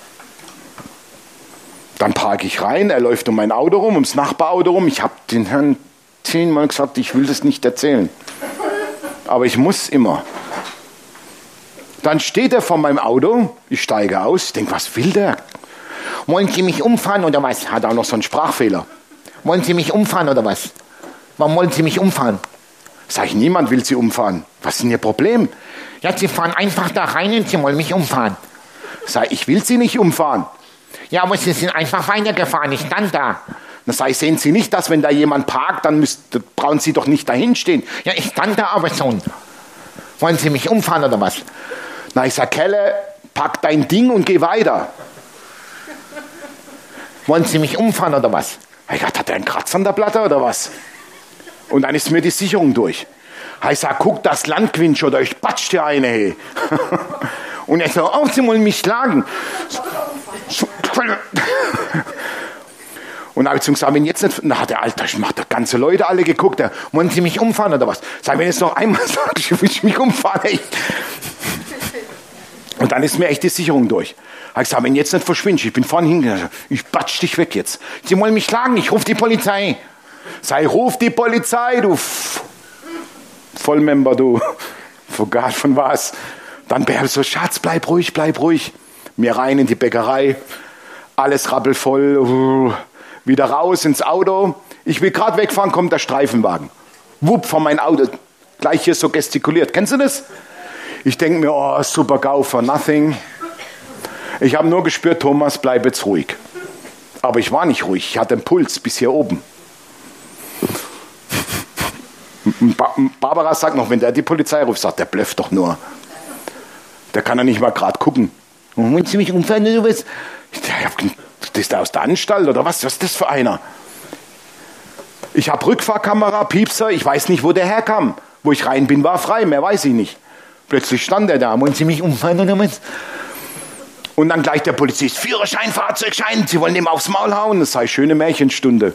Speaker 1: Dann parke ich rein, er läuft um mein Auto rum, ums Nachbarauto rum. Ich habe den Herrn zehnmal gesagt, ich will das nicht erzählen. Aber ich muss immer. Dann steht er vor meinem Auto, ich steige aus, ich denke, was will der? Wollen Sie mich umfahren oder was? Hat auch noch so einen Sprachfehler. Wollen Sie mich umfahren oder was? Warum wollen Sie mich umfahren? Sag ich, niemand will Sie umfahren. Was ist denn Ihr Problem? Ja, Sie fahren einfach da rein und Sie wollen mich umfahren. Sag ich, ich will Sie nicht umfahren. Ja, aber Sie sind einfach weitergefahren, ich stand da. Dann sag ich, sehen Sie nicht, dass wenn da jemand parkt, dann müsst, brauchen Sie doch nicht dahin stehen. Ja, ich stand da aber schon. Wollen Sie mich umfahren oder was? Na, ich sag, Kelle, pack dein Ding und geh weiter. Wollen Sie mich umfahren oder was? Ich dachte, hat der einen Kratzer an der Platte oder was? Und dann ist mir die Sicherung durch. Ich sag, guck, das Landquinch oder ich batsch dir eine, hey. Und er sagt, oh, sie wollen mich schlagen. Und da habe ich zu ihm gesagt, wenn jetzt nicht, na, der Alter, ich mach, da ganze Leute alle geguckt, da, wollen sie mich umfahren oder was? Sag, wenn jetzt noch einmal sagt, ich will mich umfahren, echt. Und dann ist mir echt die Sicherung durch. Da habe ich gesagt, wenn jetzt nicht verschwindest, ich bin vorhin hingegangen, ich batsch dich weg jetzt. Sie wollen mich schlagen, ich ruf die Polizei. Sei, ruf die Polizei, du F- Vollmember, du. Vergaß von was. Dann bin ich so, Schatz, bleib ruhig, bleib ruhig. Mir rein in die Bäckerei, alles rappelvoll, uh, wieder raus ins Auto. Ich will gerade wegfahren, kommt der Streifenwagen. Wupp, von meinem Auto, gleich hier so gestikuliert. Kennst du das? Ich denke mir, oh, super GAU for nothing. Ich habe nur gespürt, Thomas, bleib jetzt ruhig. Aber ich war nicht ruhig, ich hatte einen Puls bis hier oben. Barbara sagt noch, wenn der die Polizei ruft, sagt der blöfft doch nur. Der kann ja nicht mal gerade gucken. Wollen Sie mich umfallen oder was? Das ist der aus der Anstalt oder was? Was ist das für einer? Ich habe Rückfahrkamera, Piepser, ich weiß nicht, wo der herkam. Wo ich rein bin, war frei, mehr weiß ich nicht. Plötzlich stand er da. Wollen Sie mich umfallen oder was? Und dann gleich der Polizist, Führerschein, Fahrzeugschein, Sie wollen ihm aufs Maul hauen. Das sei schöne Märchenstunde.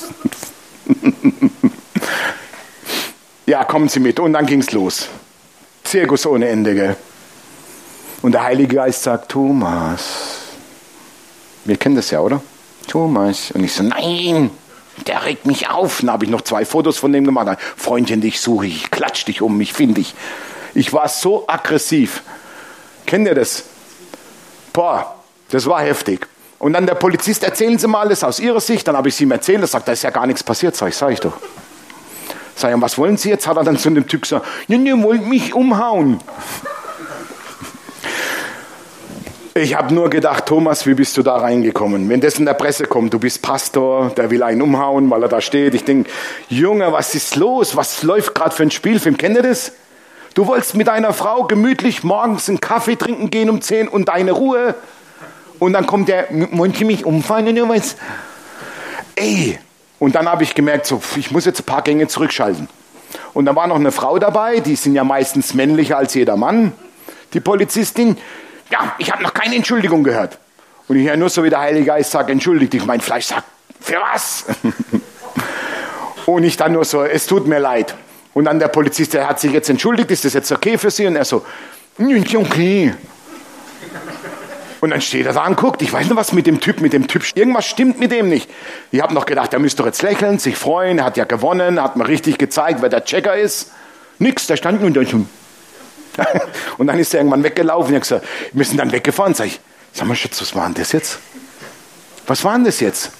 Speaker 1: Ja, kommen Sie mit. Und dann ging's los. Zirkus ohne Ende, gell? Und der Heilige Geist sagt, Thomas, wir kennen das ja, oder? Thomas. Und ich so, nein, der regt mich auf. Dann habe ich noch zwei Fotos von dem gemacht. Freundchen, dich suche ich, klatsch dich um, ich finde dich. Ich war so aggressiv. Kennt ihr das? Boah, das war heftig. Und dann der Polizist, erzählen Sie mal alles aus Ihrer Sicht. Dann habe ich es ihm erzählt. Er sagt, da ist ja gar nichts passiert. Sag ich, sag ich doch. Sag ich, was wollen Sie jetzt? Hat er dann zu dem Typ gesagt, ja, ihr wollt mich umhauen. Ich habe nur gedacht, Thomas, wie bist du da reingekommen? Wenn das in der Presse kommt, du bist Pastor, der will einen umhauen, weil er da steht. Ich denke, Junge, was ist los? Was läuft gerade für ein Spielfilm? Kennt ihr das? Du wolltest mit deiner Frau gemütlich morgens einen Kaffee trinken gehen um zehn und deine Ruhe. Und dann kommt der, wollen Sie mich umfallen oder was? Ey! Und dann habe ich gemerkt, so, ich muss jetzt ein paar Gänge zurückschalten. Und da war noch eine Frau dabei, die sind ja meistens männlicher als jeder Mann. Die Polizistin, ja, ich habe noch keine Entschuldigung gehört. Und ich höre nur so, wie der Heilige Geist sagt, entschuldigt dich. Mein Fleisch sagt, für was? Und ich dann nur so, es tut mir leid. Und dann der Polizist, der hat sich jetzt entschuldigt, ist das jetzt okay für Sie? Und er so, okay. Und dann steht er da und guckt, ich weiß nicht, was mit dem Typ, mit dem Typ, irgendwas stimmt mit dem nicht. Ich habe noch gedacht, er müsste doch jetzt lächeln, sich freuen, er hat ja gewonnen, hat mir richtig gezeigt, wer der Checker ist. Nix, der stand nur da schon. Und dann ist er irgendwann weggelaufen, er hat gesagt, wir sind dann weggefahren. Sag ich, sag mal Schatz, was war denn das jetzt? Was war denn das jetzt?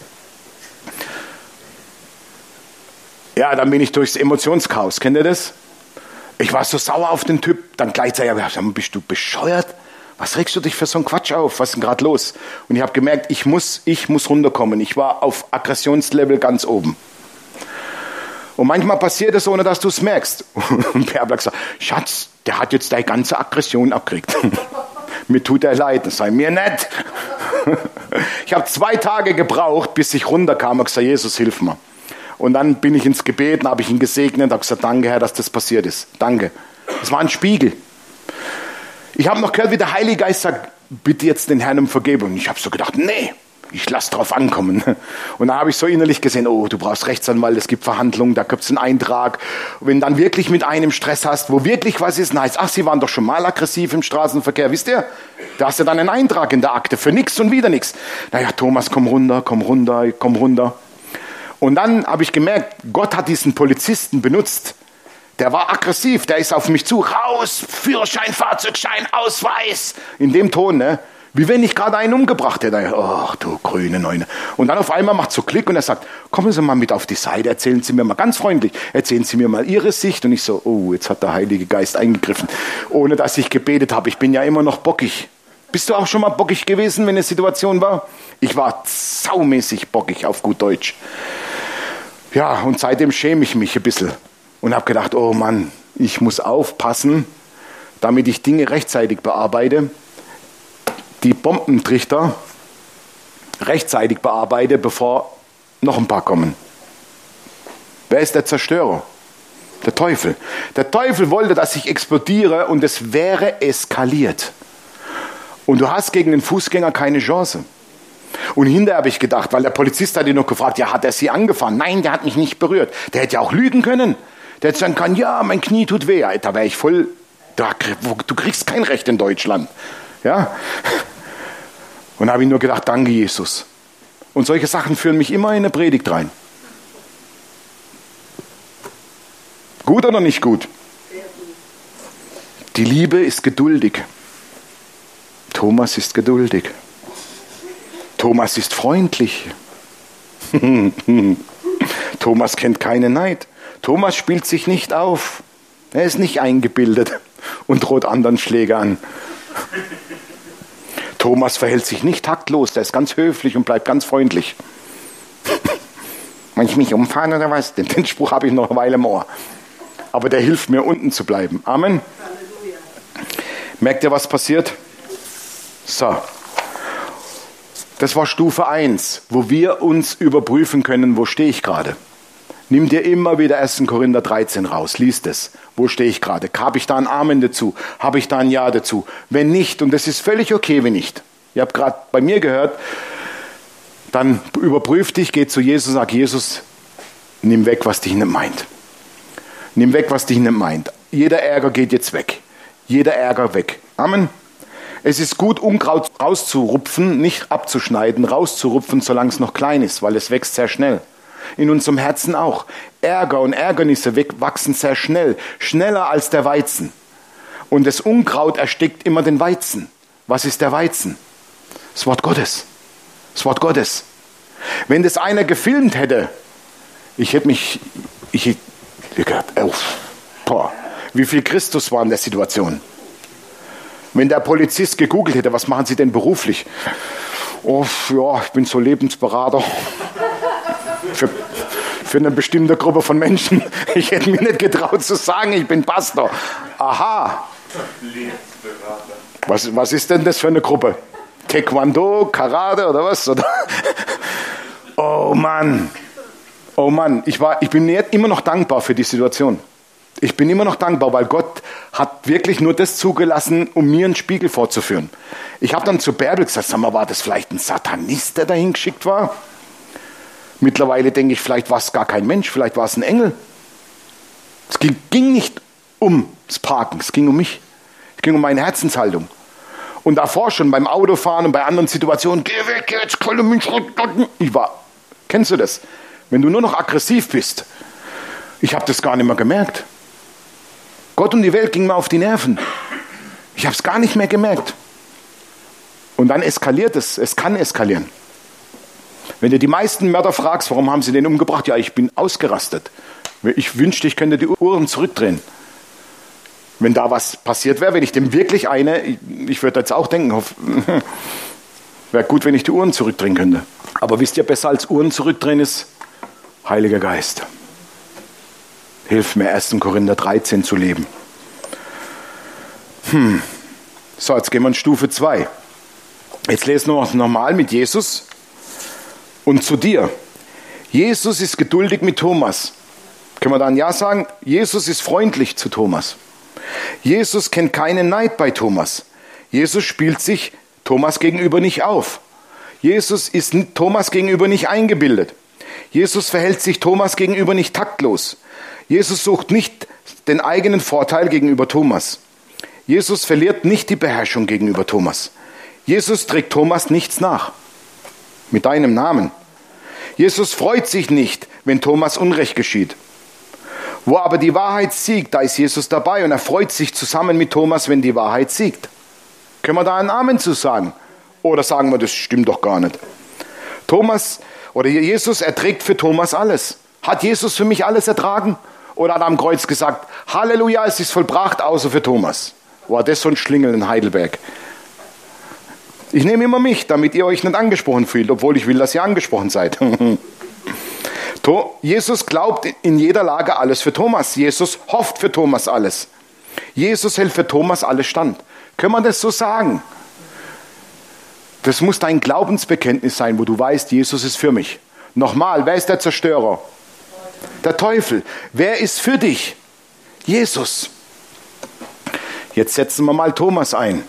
Speaker 1: Ja, dann bin ich durchs Emotionschaos, kennt ihr das? Ich war so sauer auf den Typ, dann gleichzeitig, bist du bescheuert? Was regst du dich für so einen Quatsch auf? Was ist denn gerade los? Und ich habe gemerkt, ich muss, ich muss runterkommen. Ich war auf Aggressionslevel ganz oben. Und manchmal passiert es, ohne dass du es merkst. Und Per hat gesagt, Schatz, der hat jetzt deine ganze Aggression abgekriegt. Mir tut er leid, das sei mir nett. Ich habe zwei Tage gebraucht, bis ich runterkam und gesagt, Jesus, hilf mir. Und dann bin ich ins Gebet und habe ich ihn gesegnet und habe gesagt, danke Herr, dass das passiert ist. Danke. Das war ein Spiegel. Ich habe noch gehört, wie der Heilige Geist sagt, bitte jetzt den Herrn um Vergebung. Und ich habe so gedacht, nee, ich lasse drauf ankommen. Und dann habe ich so innerlich gesehen, oh, du brauchst Rechtsanwalt, es gibt Verhandlungen, da gibt es einen Eintrag. Und wenn du dann wirklich mit einem Stress hast, wo wirklich was ist, dann heißt, ach, Sie waren doch schon mal aggressiv im Straßenverkehr, wisst ihr? Da hast du dann einen Eintrag in der Akte für nichts und wieder nichts. Naja, Thomas, komm runter, komm runter, komm runter. Und dann habe ich gemerkt, Gott hat diesen Polizisten benutzt. Der war aggressiv, der ist auf mich zu, raus, Führerschein, Fahrzeugschein, Ausweis. In dem Ton, ne? Wie wenn ich gerade einen umgebracht hätte. Ach du grüne Neune. Und dann auf einmal macht so Klick und er sagt, kommen Sie mal mit auf die Seite, erzählen Sie mir mal ganz freundlich, erzählen Sie mir mal Ihre Sicht. Und ich so, oh, jetzt hat der Heilige Geist eingegriffen, ohne dass ich gebetet habe. Ich bin ja immer noch bockig. Bist du auch schon mal bockig gewesen, wenn eine Situation war? Ich war saumäßig bockig, auf gut Deutsch. Ja, und seitdem schäme ich mich ein bisschen. Und habe gedacht, oh Mann, ich muss aufpassen, damit ich Dinge rechtzeitig bearbeite, die Bombentrichter rechtzeitig bearbeite, bevor Noch ein paar kommen. Wer ist der Zerstörer? Der Teufel. Der Teufel wollte, dass ich explodiere und es wäre eskaliert. Und du hast gegen den Fußgänger keine Chance. Und hinterher habe ich gedacht, weil der Polizist hat ihn noch gefragt, ja, hat er sie angefahren? Nein, der hat mich nicht berührt. Der hätte ja auch lügen können. Der hätte sagen können, ja, mein Knie tut weh. Da wäre ich voll, da, du kriegst kein Recht in Deutschland. Ja? Und da habe ich nur gedacht, danke Jesus. Und solche Sachen führen mich immer in eine Predigt rein. Gut oder nicht gut? Die Liebe ist geduldig. Thomas ist geduldig. Thomas ist freundlich. Thomas kennt keinen Neid. Thomas spielt sich nicht auf. Er ist nicht eingebildet und droht anderen Schläge an. Thomas verhält sich nicht taktlos. Der ist ganz höflich und bleibt ganz freundlich. Manch mich umfahren oder was? Den, den Spruch habe ich noch eine Weile im Ohr. Aber der hilft mir, unten zu bleiben. Amen. Halleluja. Merkt ihr, was passiert? So. Das war Stufe eins, wo wir uns überprüfen können, wo stehe ich gerade. Nimm dir immer wieder ersten Korinther dreizehn raus, liest es. Wo stehe ich gerade? Habe ich da ein Amen dazu? Habe ich da ein Ja dazu? Wenn nicht, und das ist völlig okay, wenn nicht. Ihr habt gerade bei mir gehört, dann überprüf dich, geh zu Jesus und sag, Jesus, nimm weg, was dich nicht meint. Nimm weg, was dich nicht meint. Jeder Ärger geht jetzt weg. Jeder Ärger weg. Amen. Es ist gut, Unkraut rauszurupfen, nicht abzuschneiden, rauszurupfen, solange es noch klein ist, weil es wächst sehr schnell. In unserem Herzen auch. Ärger und Ärgernisse wachsen sehr schnell, schneller als der Weizen. Und das Unkraut erstickt immer den Weizen. Was ist der Weizen? Das Wort Gottes. Das Wort Gottes. Wenn das einer gefilmt hätte, ich hätte mich, ich hätte gedacht, oh, boah, wie viel Christus war in der Situation? Wenn der Polizist gegoogelt hätte, was machen Sie denn beruflich? Oh, ja, ich bin so Lebensberater. Für, für eine bestimmte Gruppe von Menschen. Ich hätte mir nicht getraut zu sagen, ich bin Pastor. Aha. Was, was ist denn das für eine Gruppe? Taekwondo, Karate oder was? Oder? Oh Mann. Oh Mann. Ich, war, ich bin immer noch dankbar für die Situation. Ich bin immer noch dankbar, weil Gott hat wirklich nur das zugelassen, um mir einen Spiegel vorzuführen. Ich habe dann zu Bärbel gesagt, sag mal, war das vielleicht ein Satanist, der dahin geschickt war? Mittlerweile denke ich, vielleicht war es gar kein Mensch, vielleicht war es ein Engel. Es ging, ging nicht ums Parken, es ging um mich. Es ging um meine Herzenshaltung. Und davor schon beim Autofahren und bei anderen Situationen, geh weg jetzt, kolle mich. Ich war, kennst du das? Wenn du nur noch aggressiv bist. Ich habe das gar nicht mehr gemerkt. Gott und die Welt gingen mir auf die Nerven. Ich habe es gar nicht mehr gemerkt. Und dann eskaliert es. Es kann eskalieren. Wenn du die meisten Mörder fragst, warum haben sie den umgebracht? Ja, ich bin ausgerastet. Ich wünschte, ich könnte die Uhren zurückdrehen. Wenn da was passiert wäre, wenn ich dem wirklich eine, ich, ich würde jetzt auch denken, wäre gut, wenn ich die Uhren zurückdrehen könnte. Aber wisst ihr, besser als Uhren zurückdrehen ist Heiliger Geist. Hilf mir, ersten Korinther dreizehn zu leben. Hm. So, jetzt gehen wir in Stufe zwei. Jetzt lesen wir nochmal mit Jesus und zu dir. Jesus ist geduldig mit Thomas. Können wir da ein Ja sagen? Jesus ist freundlich zu Thomas. Jesus kennt keinen Neid bei Thomas. Jesus spielt sich Thomas gegenüber nicht auf. Jesus ist Thomas gegenüber nicht eingebildet. Jesus verhält sich Thomas gegenüber nicht taktlos. Jesus sucht nicht den eigenen Vorteil gegenüber Thomas. Jesus verliert nicht die Beherrschung gegenüber Thomas. Jesus trägt Thomas nichts nach. Mit deinem Namen. Jesus freut sich nicht, wenn Thomas Unrecht geschieht. Wo aber die Wahrheit siegt, da ist Jesus dabei und er freut sich zusammen mit Thomas, wenn die Wahrheit siegt. Können wir da einen Amen zu sagen? Oder sagen wir, das stimmt doch gar nicht. Thomas oder Jesus erträgt für Thomas alles. Hat Jesus für mich alles ertragen? Oder hat er am Kreuz gesagt, Halleluja, es ist vollbracht, außer für Thomas? War das so ein Schlingel in Heidelberg? Ich nehme immer mich, damit ihr euch nicht angesprochen fühlt, obwohl ich will, dass ihr angesprochen seid. Jesus glaubt in jeder Lage alles für Thomas. Jesus hofft für Thomas alles. Jesus hält für Thomas alles stand. Können wir das so sagen? Das muss dein Glaubensbekenntnis sein, wo du weißt, Jesus ist für mich. Nochmal, wer ist der Zerstörer? Der Teufel. Wer ist für dich? Jesus. Jetzt setzen wir mal Thomas ein.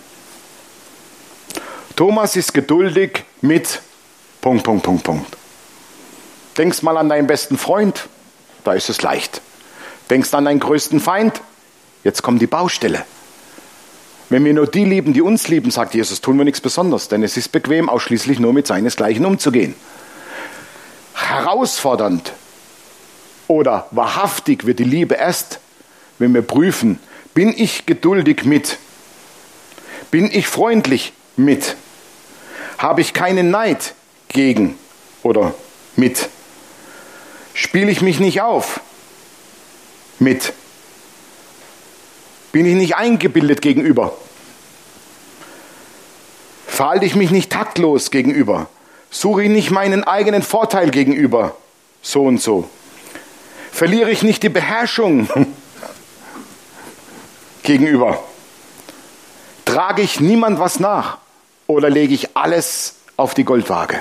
Speaker 1: Thomas ist geduldig mit Punkt, Punkt, Punkt, Punkt. Denkst mal an deinen besten Freund, da ist es leicht. Denkst an deinen größten Feind, jetzt kommt die Baustelle. Wenn wir nur die lieben, die uns lieben, sagt Jesus, tun wir nichts Besonderes, denn es ist bequem, ausschließlich nur mit seinesgleichen umzugehen. Herausfordernd oder wahrhaftig wird die Liebe erst, wenn wir prüfen, bin ich geduldig mit? Bin ich freundlich mit? Habe ich keinen Neid gegen oder mit? Spiele ich mich nicht auf? Mit? Bin ich nicht eingebildet gegenüber? Verhalte ich mich nicht taktlos gegenüber? Suche ich nicht meinen eigenen Vorteil gegenüber? So und so. Verliere ich nicht die Beherrschung gegenüber? Trage ich niemand was nach? Oder lege ich alles auf die Goldwaage?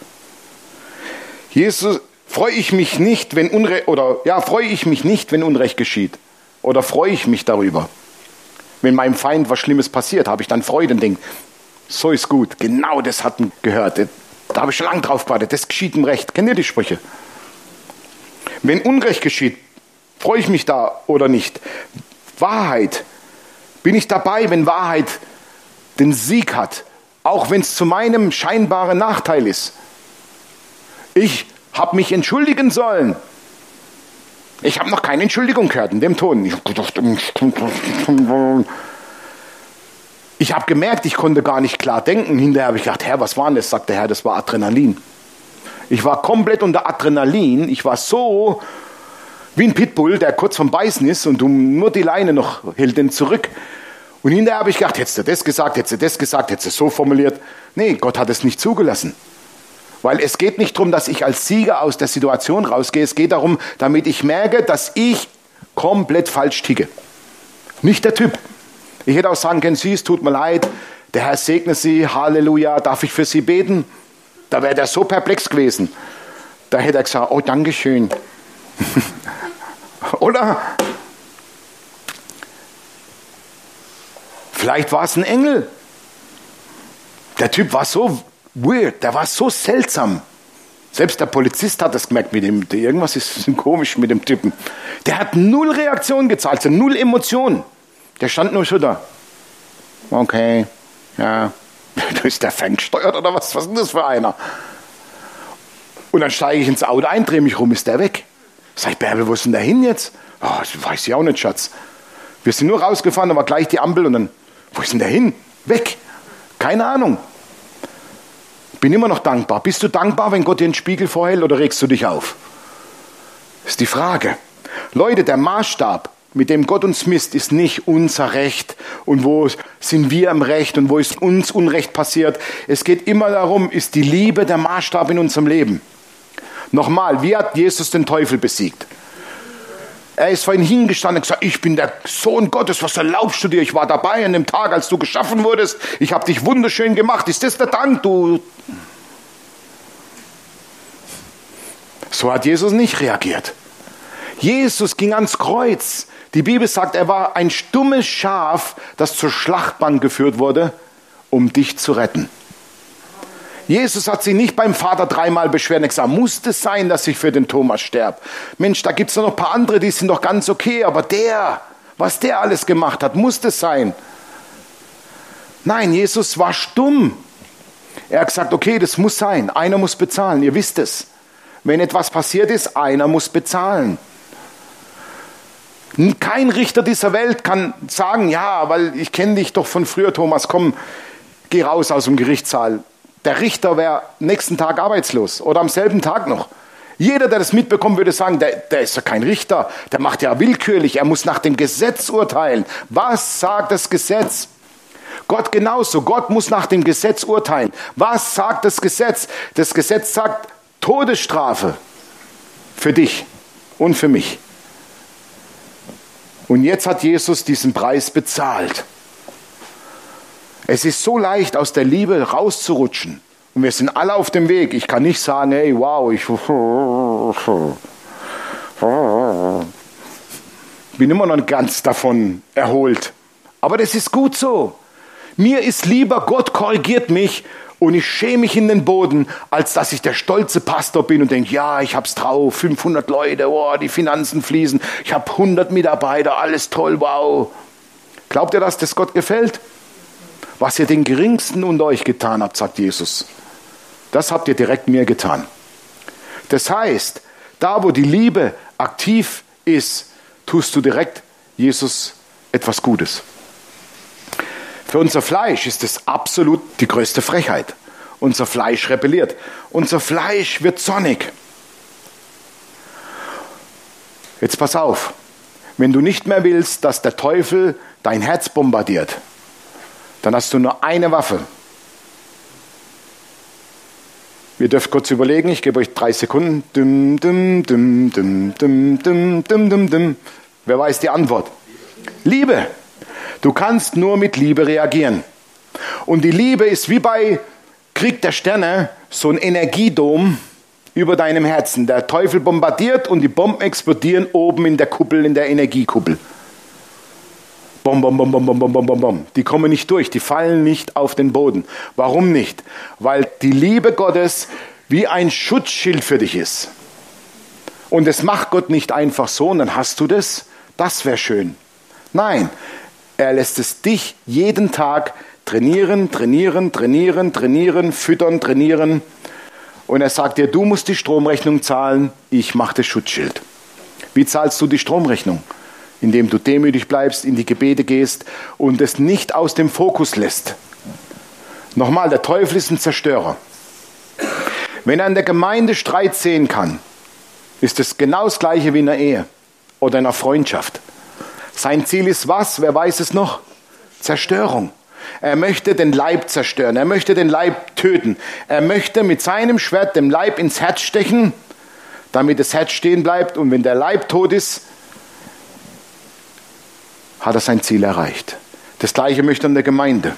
Speaker 1: Jesus, freue ich mich nicht, wenn Unrecht, oder ja, freue ich mich nicht, wenn Unrecht geschieht? Oder freue ich mich darüber? Wenn meinem Feind was Schlimmes passiert, habe ich dann Freude und denke, so ist gut, genau das hat man gehört. Da habe ich schon lange drauf gewartet, das geschieht ihm recht. Kennt ihr die Sprüche? Wenn Unrecht geschieht, freue ich mich da oder nicht? Wahrheit, bin ich dabei, wenn Wahrheit den Sieg hat, auch wenn es zu meinem scheinbaren Nachteil ist? Ich habe mich entschuldigen sollen. Ich habe noch keine Entschuldigung gehört in dem Ton. Ich habe gemerkt, ich konnte gar nicht klar denken. Hinterher habe ich gedacht, Herr, was war denn das? Sagt der Herr, das war Adrenalin. Ich war komplett unter Adrenalin. Ich war so wie ein Pitbull, der kurz vom Beißen ist und nur die Leine noch hält den zurück. Und hinterher habe ich gedacht, hättest du das gesagt, hättest du das gesagt, hättest du es so formuliert. Nee, Gott hat es nicht zugelassen. Weil es geht nicht darum, dass ich als Sieger aus der Situation rausgehe. Es geht darum, damit ich merke, dass ich komplett falsch ticke. Nicht der Typ. Ich hätte auch sagen können, Sie, es tut mir leid, der Herr segne Sie, Halleluja, darf ich für Sie beten? Da wäre der so perplex gewesen. Da hätte er gesagt, oh, Dankeschön. Oder? Vielleicht war es ein Engel. Der Typ war so weird, der war so seltsam. Selbst der Polizist hat das gemerkt mit dem, irgendwas ist komisch mit dem Typen. Der hat null Reaktion gezeigt, also null Emotionen. Der stand nur so da. Okay, ja, ist der ferngesteuert oder was? Was ist denn das für einer? Und dann steige ich ins Auto ein, drehe mich rum, ist der weg. Sag ich, Bärbel, wo ist denn der hin jetzt? Oh, das weiß ich auch nicht, Schatz. Wir sind nur rausgefahren, da war gleich die Ampel und dann, wo ist denn der hin? Weg. Keine Ahnung. Bin immer noch dankbar. Bist du dankbar, wenn Gott dir den Spiegel vorhält oder regst du dich auf? Das ist die Frage. Leute, der Maßstab, mit dem Gott uns misst, ist nicht unser Recht und wo sind wir im Recht und wo ist uns Unrecht passiert. Es geht immer darum, ist die Liebe der Maßstab in unserem Leben. Nochmal, wie hat Jesus den Teufel besiegt? Er ist vor ihn hingestanden und gesagt, ich bin der Sohn Gottes, was erlaubst du dir? Ich war dabei an dem Tag, als du geschaffen wurdest. Ich habe dich wunderschön gemacht. Ist das der Dank, du? So hat Jesus nicht reagiert. Jesus ging ans Kreuz. Die Bibel sagt, er war ein stummes Schaf, das zur Schlachtbank geführt wurde, um dich zu retten. Jesus hat sich nicht beim Vater dreimal beschwert und gesagt, muss es sein, dass ich für den Thomas sterbe? Mensch, da gibt es noch ein paar andere, die sind doch ganz okay, aber der, was der alles gemacht hat, muss es sein? Nein, Jesus war stumm. Er hat gesagt, okay, das muss sein, einer muss bezahlen, ihr wisst es. Wenn etwas passiert ist, einer muss bezahlen. Kein Richter dieser Welt kann sagen, ja, weil ich kenne dich doch von früher, Thomas, komm, geh raus aus dem Gerichtssaal. Der Richter wäre nächsten Tag arbeitslos oder am selben Tag noch. Jeder, der das mitbekommt, würde sagen, der, der ist ja kein Richter, der macht ja willkürlich, er muss nach dem Gesetz urteilen. Was sagt das Gesetz? Gott genauso, Gott muss nach dem Gesetz urteilen. Was sagt das Gesetz? Das Gesetz sagt Todesstrafe für dich und für mich. Und jetzt hat Jesus diesen Preis bezahlt. Es ist so leicht, aus der Liebe rauszurutschen Und wir sind alle auf dem Weg. Ich kann nicht sagen, hey, wow, ich bin immer noch ganz davon erholt. Aber das ist gut so. Mir ist lieber, Gott korrigiert mich und ich schäme mich in den Boden, als dass ich der stolze Pastor bin und denke, ja, ich hab's drauf, fünfhundert Leute, wow, die Finanzen fließen, ich habe hundert Mitarbeiter, alles toll, wow. Glaubt ihr, dass das Gott gefällt? Was ihr den Geringsten unter euch getan habt, sagt Jesus, das habt ihr direkt mir getan. Das heißt, da wo die Liebe aktiv ist, tust du direkt Jesus etwas Gutes. Für unser Fleisch ist es absolut die größte Frechheit. Unser Fleisch rebelliert. Unser Fleisch wird zornig. Jetzt pass auf. Wenn du nicht mehr willst, dass der Teufel dein Herz bombardiert, dann hast du nur eine Waffe. Ihr dürft kurz überlegen, ich gebe euch drei Sekunden. Dum, dum, dum, dum, dum, dum, dum, dum, dum. Wer weiß die Antwort? Liebe. Du kannst nur mit Liebe reagieren. Und die Liebe ist wie bei Krieg der Sterne so ein Energiedom über deinem Herzen. Der Teufel bombardiert und die Bomben explodieren oben in der Kuppel, in der Energiekuppel. Bom, bom, bom, bom, bom, bom, bom, bom, bom. Die kommen nicht durch, die fallen nicht auf den Boden. Warum nicht? Weil die Liebe Gottes wie ein Schutzschild für dich ist. Und das macht Gott nicht einfach so und dann hast du das. Das wäre schön. Nein, er lässt es dich jeden Tag trainieren, trainieren, trainieren, trainieren, füttern, trainieren. Und er sagt dir, du musst die Stromrechnung zahlen, ich mache das Schutzschild. Wie zahlst du die Stromrechnung? Indem du demütig bleibst, in die Gebete gehst und es nicht aus dem Fokus lässt. Nochmal, der Teufel ist ein Zerstörer. Wenn er in der Gemeinde Streit sehen kann, ist es genau das Gleiche wie in einer Ehe oder in einer Freundschaft. Sein Ziel ist was? Wer weiß es noch? Zerstörung. Er möchte den Leib zerstören. Er möchte den Leib töten. Er möchte mit seinem Schwert dem Leib ins Herz stechen, damit das Herz stehen bleibt. Und wenn der Leib tot ist, hat er sein Ziel erreicht. Das Gleiche möchte er in der Gemeinde.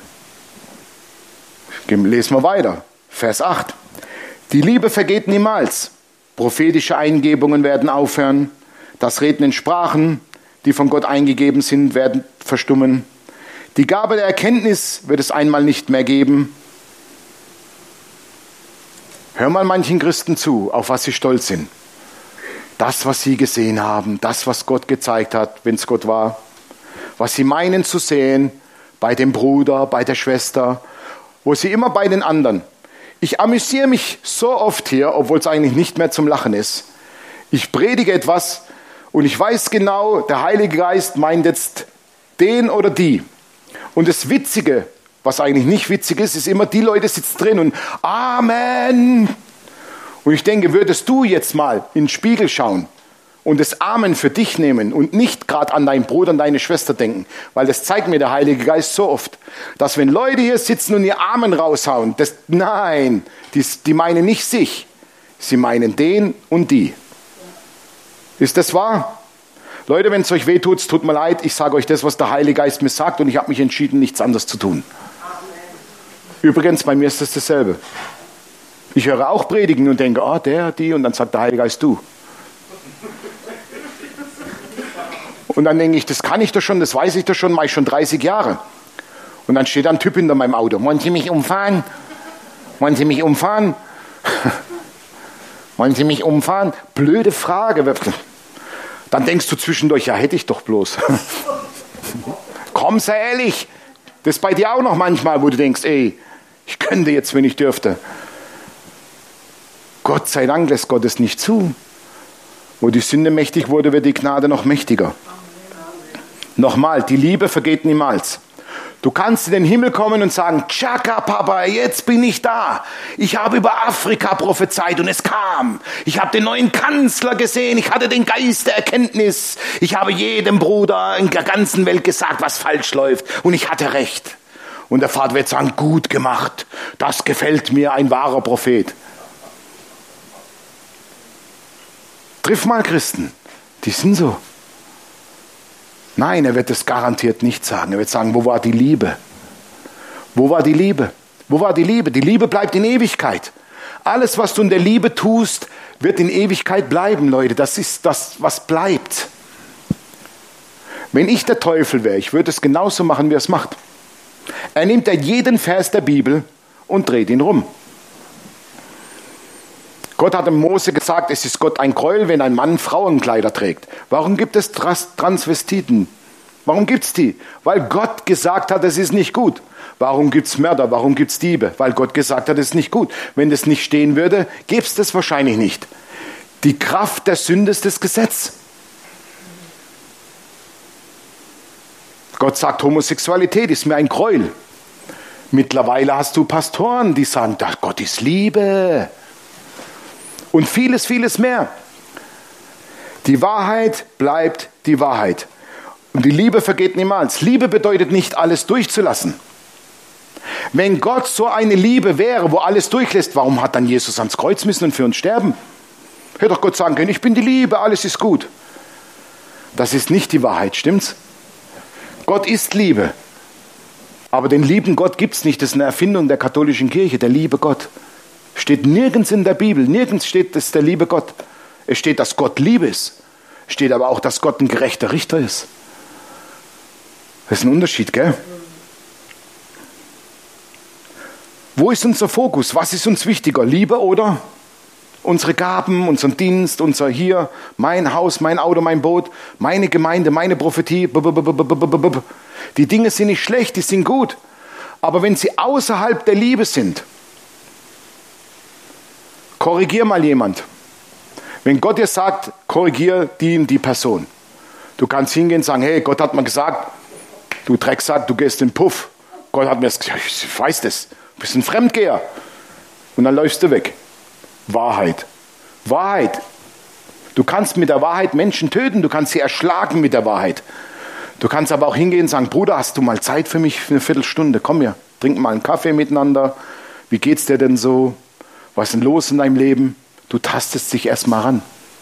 Speaker 1: Lesen wir weiter. Vers acht. Die Liebe vergeht niemals. Prophetische Eingebungen werden aufhören. Das Reden in Sprachen, die von Gott eingegeben sind, werden verstummen. Die Gabe der Erkenntnis wird es einmal nicht mehr geben. Hör mal manchen Christen zu, auf was sie stolz sind. Das, was sie gesehen haben, das, was Gott gezeigt hat, wenn es Gott war. Was sie meinen zu sehen, bei dem Bruder, bei der Schwester, wo sie immer bei den anderen. Ich amüsiere mich so oft hier, obwohl es eigentlich nicht mehr zum Lachen ist. Ich predige etwas und ich weiß genau, der Heilige Geist meint jetzt den oder die. Und das Witzige, was eigentlich nicht witzig ist, ist immer, die Leute sitzen drin und Amen. Und ich denke, würdest du jetzt mal in den Spiegel schauen und das Amen für dich nehmen und nicht gerade an deinen Bruder und deine Schwester denken, weil das zeigt mir der Heilige Geist so oft, dass wenn Leute hier sitzen und ihr Amen raushauen, das, nein, die, die meinen nicht sich, sie meinen den und die. Ist das wahr? Leute, wenn es euch weh tut, es tut mir leid, ich sage euch das, was der Heilige Geist mir sagt und ich habe mich entschieden, nichts anderes zu tun. Übrigens, bei mir ist das dasselbe. Ich höre auch Predigen und denke, ah, der, die, und dann sagt der Heilige Geist, du. Und dann denke ich, das kann ich doch schon, das weiß ich doch schon, mache ich schon dreißig Jahre. Und dann steht da ein Typ hinter meinem Auto. Wollen Sie mich umfahren? Wollen Sie mich umfahren? Wollen Sie mich umfahren? Blöde Frage. Dann denkst du zwischendurch, ja, hätte ich doch bloß. Komm, sei ehrlich. Das ist bei dir auch noch manchmal, wo du denkst, ey, ich könnte jetzt, wenn ich dürfte. Gott sei Dank lässt Gott es nicht zu. Wo die Sünde mächtig wurde, wird die Gnade noch mächtiger. Nochmal, die Liebe vergeht niemals. Du kannst in den Himmel kommen und sagen, Tschakka, Papa, jetzt bin ich da. Ich habe über Afrika prophezeit und es kam. Ich habe den neuen Kanzler gesehen. Ich hatte den Geist der Erkenntnis. Ich habe jedem Bruder in der ganzen Welt gesagt, was falsch läuft. Und ich hatte recht. Und der Vater wird sagen, gut gemacht. Das gefällt mir, ein wahrer Prophet. Triff mal Christen. Die sind so. Nein, er wird es garantiert nicht sagen. Er wird sagen, wo war die Liebe? Wo war die Liebe? Wo war die Liebe? Die Liebe bleibt in Ewigkeit. Alles, was du in der Liebe tust, wird in Ewigkeit bleiben, Leute. Das ist das, was bleibt. Wenn ich der Teufel wäre, ich würde es genauso machen, wie er es macht. Er nimmt ja jeden Vers der Bibel und dreht ihn rum. Gott hat dem Mose gesagt, es ist Gott ein Gräuel, wenn ein Mann Frauenkleider trägt. Warum gibt es Transvestiten? Warum gibt es die? Weil Gott gesagt hat, es ist nicht gut. Warum gibt es Mörder? Warum gibt es Diebe? Weil Gott gesagt hat, es ist nicht gut. Wenn das nicht stehen würde, gäbe es das wahrscheinlich nicht. Die Kraft der Sünde ist das Gesetz. Gott sagt, Homosexualität ist mir ein Gräuel. Mittlerweile hast du Pastoren, die sagen, Gott ist Liebe. Und vieles, vieles mehr. Die Wahrheit bleibt die Wahrheit. Und die Liebe vergeht niemals. Liebe bedeutet nicht, alles durchzulassen. Wenn Gott so eine Liebe wäre, wo alles durchlässt, warum hat dann Jesus ans Kreuz müssen und für uns sterben? Hätte doch Gott sagen können, ich bin die Liebe, alles ist gut. Das ist nicht die Wahrheit, stimmt's? Gott ist Liebe. Aber den lieben Gott gibt es nicht. Das ist eine Erfindung der katholischen Kirche, der liebe Gott. Steht nirgends in der Bibel, nirgends steht, dass der liebe Gott. Es steht, dass Gott Liebe ist. Es steht aber auch, dass Gott ein gerechter Richter ist. Das ist ein Unterschied, gell? Wo ist unser Fokus? Was ist uns wichtiger? Liebe oder unsere Gaben, unseren Dienst, unser hier, mein Haus, mein Auto, mein Boot, meine Gemeinde, meine Prophetie. Die Dinge sind nicht schlecht, die sind gut. Aber wenn sie außerhalb der Liebe sind, korrigier mal jemand. Wenn Gott dir sagt, korrigier die und die Person. Du kannst hingehen und sagen, hey, Gott hat mir gesagt, du Drecksack, du gehst in den Puff. Gott hat mir das gesagt, ich weiß das. Du bist ein Fremdgeher. Und dann läufst du weg. Wahrheit. Wahrheit. Du kannst mit der Wahrheit Menschen töten, du kannst sie erschlagen mit der Wahrheit. Du kannst aber auch hingehen und sagen, Bruder, hast du mal Zeit für mich für eine Viertelstunde? Komm her, trinken mal einen Kaffee miteinander. Wie geht's dir denn so? Was ist denn los in deinem Leben? Du tastest dich erstmal ran.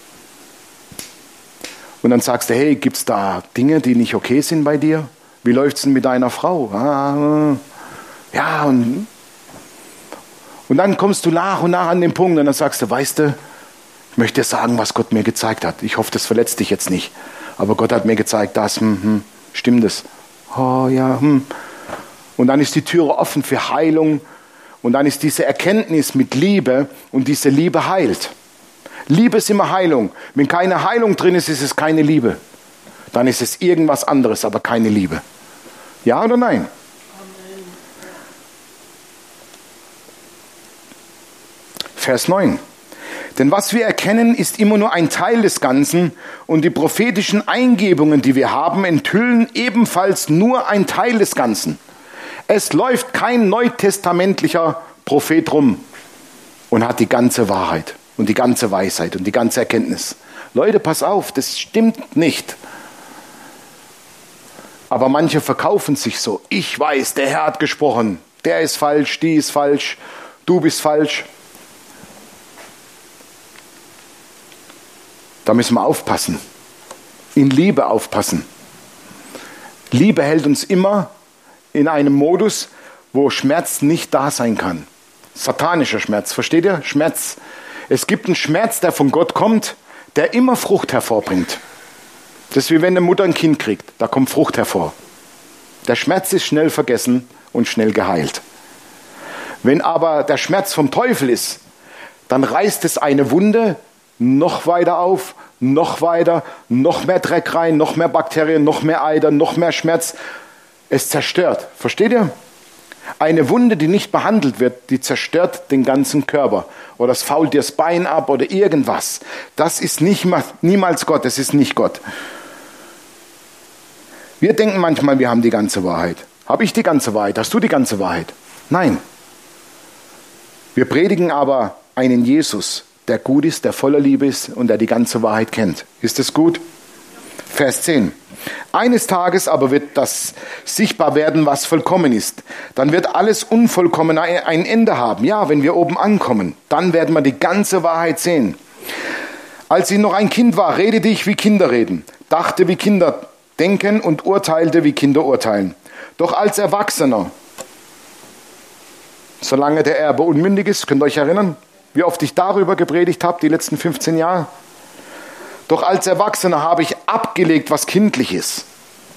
Speaker 1: Und dann sagst du, hey, gibt es da Dinge, die nicht okay sind bei dir? Wie läuft es denn mit deiner Frau? Ah, ja, und, und dann kommst du nach und nach an den Punkt und dann sagst du, weißt du, ich möchte dir sagen, was Gott mir gezeigt hat. Ich hoffe, das verletzt dich jetzt nicht. Aber Gott hat mir gezeigt, das, hm, hm, stimmt es? Oh ja, hm. Und dann ist die Türe offen für Heilung. Und dann ist diese Erkenntnis mit Liebe und diese Liebe heilt. Liebe ist immer Heilung. Wenn keine Heilung drin ist, ist es keine Liebe. Dann ist es irgendwas anderes, aber keine Liebe. Ja oder nein? Amen. Vers neun. Denn was wir erkennen, ist immer nur ein Teil des Ganzen und die prophetischen Eingebungen, die wir haben, enthüllen ebenfalls nur ein Teil des Ganzen. Es läuft kein neutestamentlicher Prophet rum und hat die ganze Wahrheit und die ganze Weisheit und die ganze Erkenntnis. Leute, pass auf, das stimmt nicht. Aber manche verkaufen sich so. Ich weiß, der Herr hat gesprochen. Der ist falsch, die ist falsch, du bist falsch. Da müssen wir aufpassen. In Liebe aufpassen. Liebe hält uns immer in einem Modus, wo Schmerz nicht da sein kann. Satanischer Schmerz, versteht ihr? Schmerz. Es gibt einen Schmerz, der von Gott kommt, der immer Frucht hervorbringt. Das ist wie wenn eine Mutter ein Kind kriegt, da kommt Frucht hervor. Der Schmerz ist schnell vergessen und schnell geheilt. Wenn aber der Schmerz vom Teufel ist, dann reißt es eine Wunde noch weiter auf, noch weiter, noch mehr Dreck rein, noch mehr Bakterien, noch mehr Eiter, noch mehr Schmerz. Es zerstört. Versteht ihr? Eine Wunde, die nicht behandelt wird, die zerstört den ganzen Körper. Oder es fault dir das Bein ab oder irgendwas. Das ist nicht, niemals Gott, das ist nicht Gott. Wir denken manchmal, wir haben die ganze Wahrheit. Habe ich die ganze Wahrheit? Hast du die ganze Wahrheit? Nein. Wir predigen aber einen Jesus, der gut ist, der voller Liebe ist und der die ganze Wahrheit kennt. Ist das gut? Vers zehn. Eines Tages aber wird das sichtbar werden, was vollkommen ist. Dann wird alles Unvollkommene ein Ende haben. Ja, wenn wir oben ankommen, dann werden wir die ganze Wahrheit sehen. Als ich noch ein Kind war, redete ich, wie Kinder reden, dachte, wie Kinder denken und urteilte, wie Kinder urteilen. Doch als Erwachsener, solange der Erbe unmündig ist. Könnt ihr euch erinnern, wie oft ich darüber gepredigt habe, die letzten fünfzehn Jahre? Doch als Erwachsener habe ich abgelegt, was kindlich ist.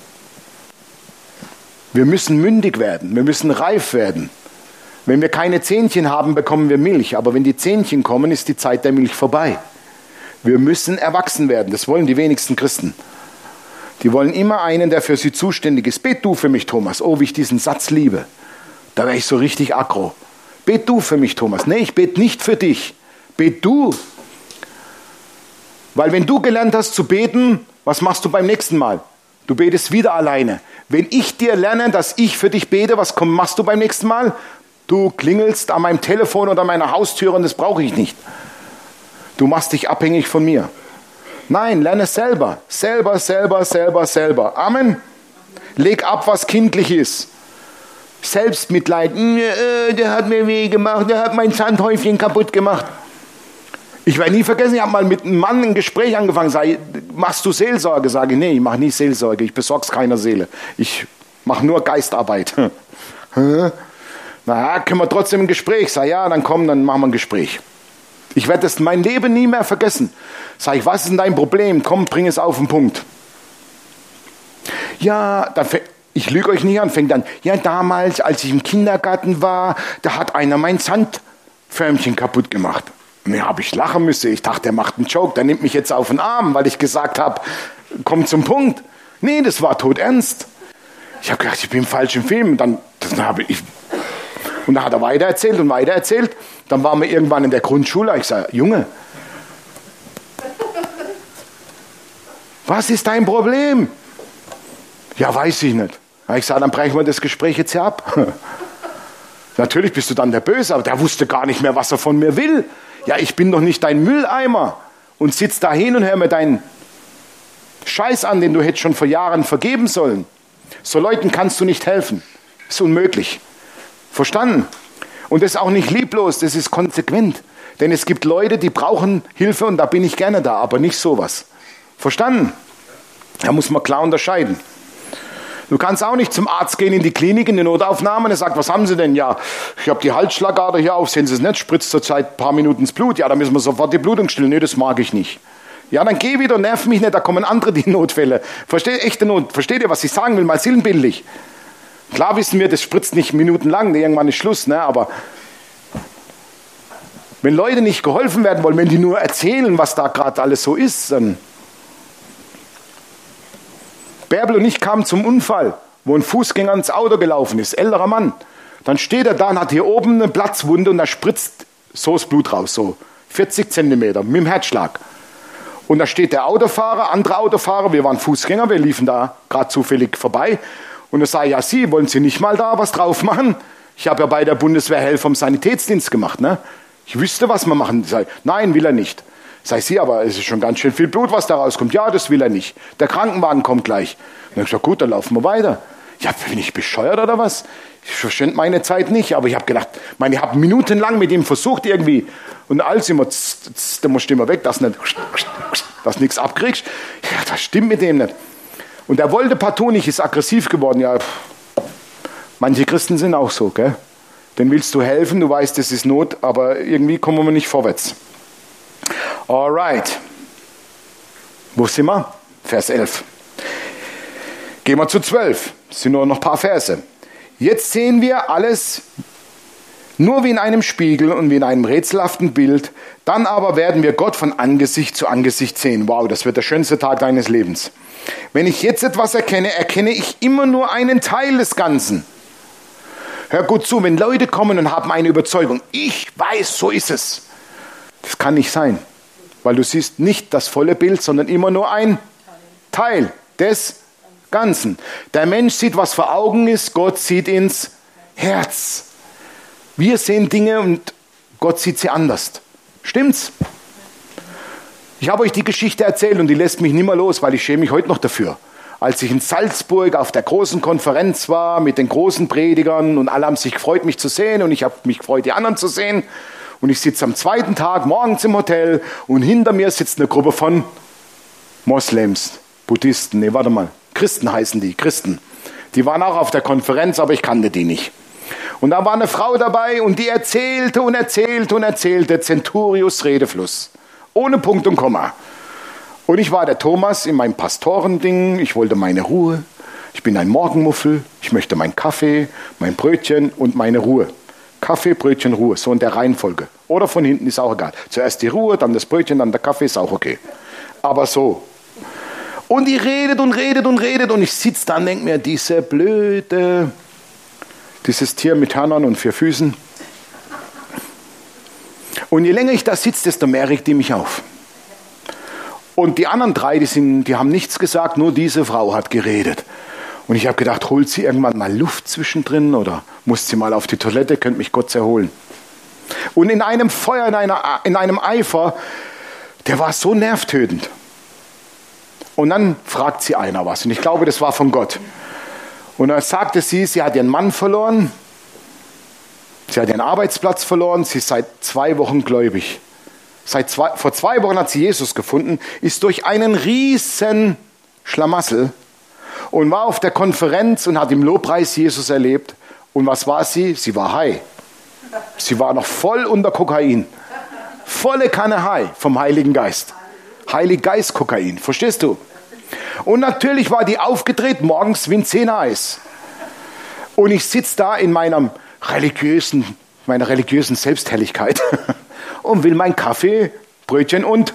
Speaker 1: Wir müssen mündig werden, wir müssen reif werden. Wenn wir keine Zähnchen haben, bekommen wir Milch. Aber wenn die Zähnchen kommen, ist die Zeit der Milch vorbei. Wir müssen erwachsen werden. Das wollen die wenigsten Christen. Die wollen immer einen, der für sie zuständig ist. Bet du für mich, Thomas. Oh, wie ich diesen Satz liebe. Da wäre ich so richtig aggro. Bet du für mich, Thomas. Nee, ich bete nicht für dich. Bet du. Weil wenn du gelernt hast zu beten, was machst du beim nächsten Mal? Du betest wieder alleine. Wenn ich dir lerne, dass ich für dich bete, was machst du beim nächsten Mal? Du klingelst an meinem Telefon oder an meiner Haustür und das brauche ich nicht. Du machst dich abhängig von mir. Nein, lerne selber. Selber, selber, selber, selber. Amen. Leg ab, was kindlich ist. Selbstmitleid. Der hat mir weh gemacht, der hat mein Sandhäufchen kaputt gemacht. Ich werde nie vergessen, ich habe mal mit einem Mann ein Gespräch angefangen. Sage, machst du Seelsorge? Sage ich, nee, ich mache nie Seelsorge. Ich besorge keiner Seele. Ich mache nur Geistarbeit. Na, können wir trotzdem ein Gespräch? Sag ja, dann komm, dann machen wir ein Gespräch. Ich werde das mein Leben nie mehr vergessen. Sag ich, was ist denn dein Problem? Komm, bring es auf den Punkt. Ja, dann, ich lüge euch nicht an, fängt an. Ja, damals, als ich im Kindergarten war, da hat einer mein Sandförmchen kaputt gemacht. Und da habe ich lachen müssen. Ich dachte, der macht einen Joke, der nimmt mich jetzt auf den Arm, weil ich gesagt habe, komm zum Punkt. Nee, das war todernst. Ich habe gedacht, ich bin im falschen Film. Und dann, dann habe ich... Und dann hat er weiter erzählt und weiter erzählt. Dann waren wir irgendwann in der Grundschule. Ich sage, Junge, was ist dein Problem? Ja, weiß ich nicht. Ich sage, dann brechen wir das Gespräch jetzt hier ab. Natürlich bist du dann der Böse, aber der wusste gar nicht mehr, was er von mir will. Ja, ich bin doch nicht dein Mülleimer und sitz da hin und hör mir deinen Scheiß an, den du hättest schon vor Jahren vergeben sollen. So Leuten kannst du nicht helfen. Ist unmöglich. Verstanden? Und das ist auch nicht lieblos, das ist konsequent. Denn es gibt Leute, die brauchen Hilfe und da bin ich gerne da, aber nicht sowas. Verstanden? Da muss man klar unterscheiden. Du kannst auch nicht zum Arzt gehen in die Klinik, in die Notaufnahme und er sagt, was haben Sie denn? Ja, ich habe die Halsschlagader hier auf, sehen Sie es nicht, spritzt zurzeit ein paar Minuten ins Blut. Ja, da müssen wir sofort die Blutung stillen. Nee, das mag ich nicht. Ja, dann geh wieder, nerv mich nicht, da kommen andere die Notfälle. Versteht, echte Not. Versteht ihr, was ich sagen will? Mal sinnbildlich. Klar wissen wir, das spritzt nicht minutenlang, irgendwann ist Schluss, ne? Aber wenn Leute nicht geholfen werden wollen, wenn die nur erzählen, was da gerade alles so ist, dann... Bärbel und ich kamen zum Unfall, wo ein Fußgänger ins Auto gelaufen ist, älterer Mann. Dann steht er da und hat hier oben eine Platzwunde und da spritzt so das Blut raus, so vierzig Zentimeter mit dem Herzschlag. Und da steht der Autofahrer, andere Autofahrer, wir waren Fußgänger, wir liefen da gerade zufällig vorbei. Und er sagt, ja Sie, wollen Sie nicht mal da was drauf machen? Ich habe ja bei der Bundeswehr Helfer vom Sanitätsdienst gemacht, ne? Ich wüsste, was wir machen. Ich sage, nein, will er nicht. Sag ich, Sie, aber es ist schon ganz schön viel Blut, was da rauskommt. Ja, das will er nicht. Der Krankenwagen kommt gleich. Und dann habe ich gesagt, gut, dann laufen wir weiter. Ja, bin ich bescheuert oder was? Ich verschwende meine Zeit nicht. Aber ich habe gedacht, ich meine, ich habe minutenlang mit ihm versucht irgendwie. Und alles immer, tss, tss, da musst du immer weg, dass du nicht, dass nichts abkriegst. Ja, das stimmt mit dem nicht. Und er wollte partout nicht, ist aggressiv geworden. Ja, pff. Manche Christen sind auch so, gell? Denen willst du helfen, du weißt, das ist Not, aber irgendwie kommen wir nicht vorwärts. Alright. Wo sind wir? Vers elf. Gehen wir zu zwölf. Es sind nur noch ein paar Verse. Jetzt sehen wir alles nur wie in einem Spiegel und wie in einem rätselhaften Bild. Dann aber werden wir Gott von Angesicht zu Angesicht sehen. Wow, das wird der schönste Tag deines Lebens. Wenn ich jetzt etwas erkenne, erkenne ich immer nur einen Teil des Ganzen. Hör gut zu, wenn Leute kommen und haben eine Überzeugung, ich weiß, so ist es. Das kann nicht sein, weil du siehst nicht das volle Bild, sondern immer nur ein Teil des Ganzen. Der Mensch sieht, was vor Augen ist, Gott sieht ins Herz. Wir sehen Dinge und Gott sieht sie anders. Stimmt's? Ich habe euch die Geschichte erzählt und die lässt mich nicht mehr los, weil ich schäme mich heute noch dafür. Als ich in Salzburg auf der großen Konferenz war mit den großen Predigern und alle haben sich gefreut, mich zu sehen und ich habe mich gefreut, die anderen zu sehen. Und ich sitze am zweiten Tag morgens im Hotel und hinter mir sitzt eine Gruppe von Moslems, Buddhisten, nee, warte mal, Christen heißen die, Christen. Die waren auch auf der Konferenz, aber ich kannte die nicht. Und da war eine Frau dabei und die erzählte und erzählte und erzählte Centurios Redefluss. Ohne Punkt und Komma. Und ich war der Thomas in meinem Pastorending. Ich wollte meine Ruhe. Ich bin ein Morgenmuffel. Ich möchte meinen Kaffee, mein Brötchen und meine Ruhe. Kaffee, Brötchen, Ruhe. So in der Reihenfolge. Oder von hinten ist auch egal. Zuerst die Ruhe, dann das Brötchen, dann der Kaffee, ist auch okay. Aber so. Und die redet und redet und redet. Und ich sitze da und denke mir, diese blöde, dieses Tier mit Hörnern und vier Füßen. Und je länger ich da sitze, desto mehr regt die mich auf. Und die anderen drei, die, sind, die haben nichts gesagt, nur diese Frau hat geredet. Und ich habe gedacht, holt sie irgendwann mal Luft zwischendrin oder muss sie mal auf die Toilette, könnte mich Gott erholen. Und in einem Feuer, in, einer, in einem Eifer, der war so nervtötend. Und dann fragt sie einer was. Und ich glaube, das war von Gott. Und dann sagte sie, sie hat ihren Mann verloren. Sie hat ihren Arbeitsplatz verloren. Sie ist seit zwei Wochen gläubig. Seit zwei, vor zwei Wochen hat sie Jesus gefunden, ist durch einen riesen Schlamassel und war auf der Konferenz und hat im Lobpreis Jesus erlebt. Und was war sie? Sie war high. Sie war noch voll unter Kokain. Volle Kanne high vom Heiligen Geist. Heilig Geist Kokain, verstehst du? Und natürlich war die aufgedreht morgens wie ein Zehner-Eis. Und ich sitze da in meinem religiösen, meiner religiösen Selbsthelligkeit und will mein Kaffee, Brötchen und...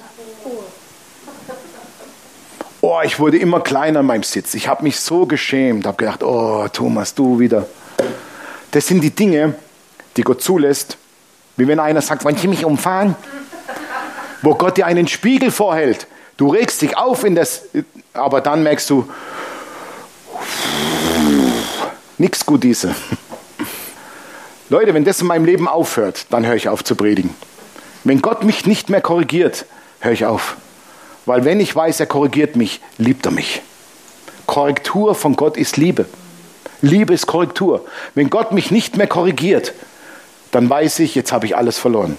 Speaker 1: Oh, ich wurde immer kleiner in meinem Sitz. Ich habe mich so geschämt, habe gedacht, oh Thomas, du wieder. Das sind die Dinge, die Gott zulässt, wie wenn einer sagt, wollen Sie mich umfahren? Wo Gott dir einen Spiegel vorhält. Du regst dich auf, in das, aber dann merkst du, nichts gut diese. Leute, wenn das in meinem Leben aufhört, dann höre ich auf zu predigen. Wenn Gott mich nicht mehr korrigiert, höre ich auf. Weil wenn ich weiß, er korrigiert mich, liebt er mich. Korrektur von Gott ist Liebe. Liebe ist Korrektur. Wenn Gott mich nicht mehr korrigiert, dann weiß ich, jetzt habe ich alles verloren.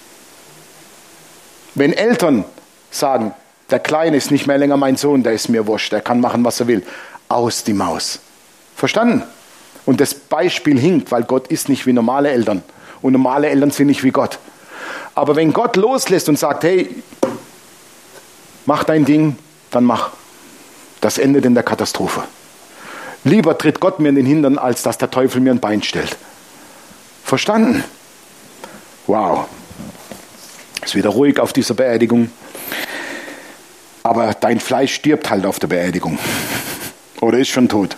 Speaker 1: Wenn Eltern sagen, der Kleine ist nicht mehr länger mein Sohn, der ist mir wurscht, der kann machen, was er will. Aus die Maus. Verstanden? Und das Beispiel hinkt, weil Gott ist nicht wie normale Eltern. Und normale Eltern sind nicht wie Gott. Aber wenn Gott loslässt und sagt, hey, mach dein Ding, dann mach. Das endet in der Katastrophe. Lieber tritt Gott mir in den Hintern, als dass der Teufel mir ein Bein stellt. Verstanden? Wow. Ist wieder ruhig auf dieser Beerdigung. Aber dein Fleisch stirbt halt auf der Beerdigung. Oder ist schon tot.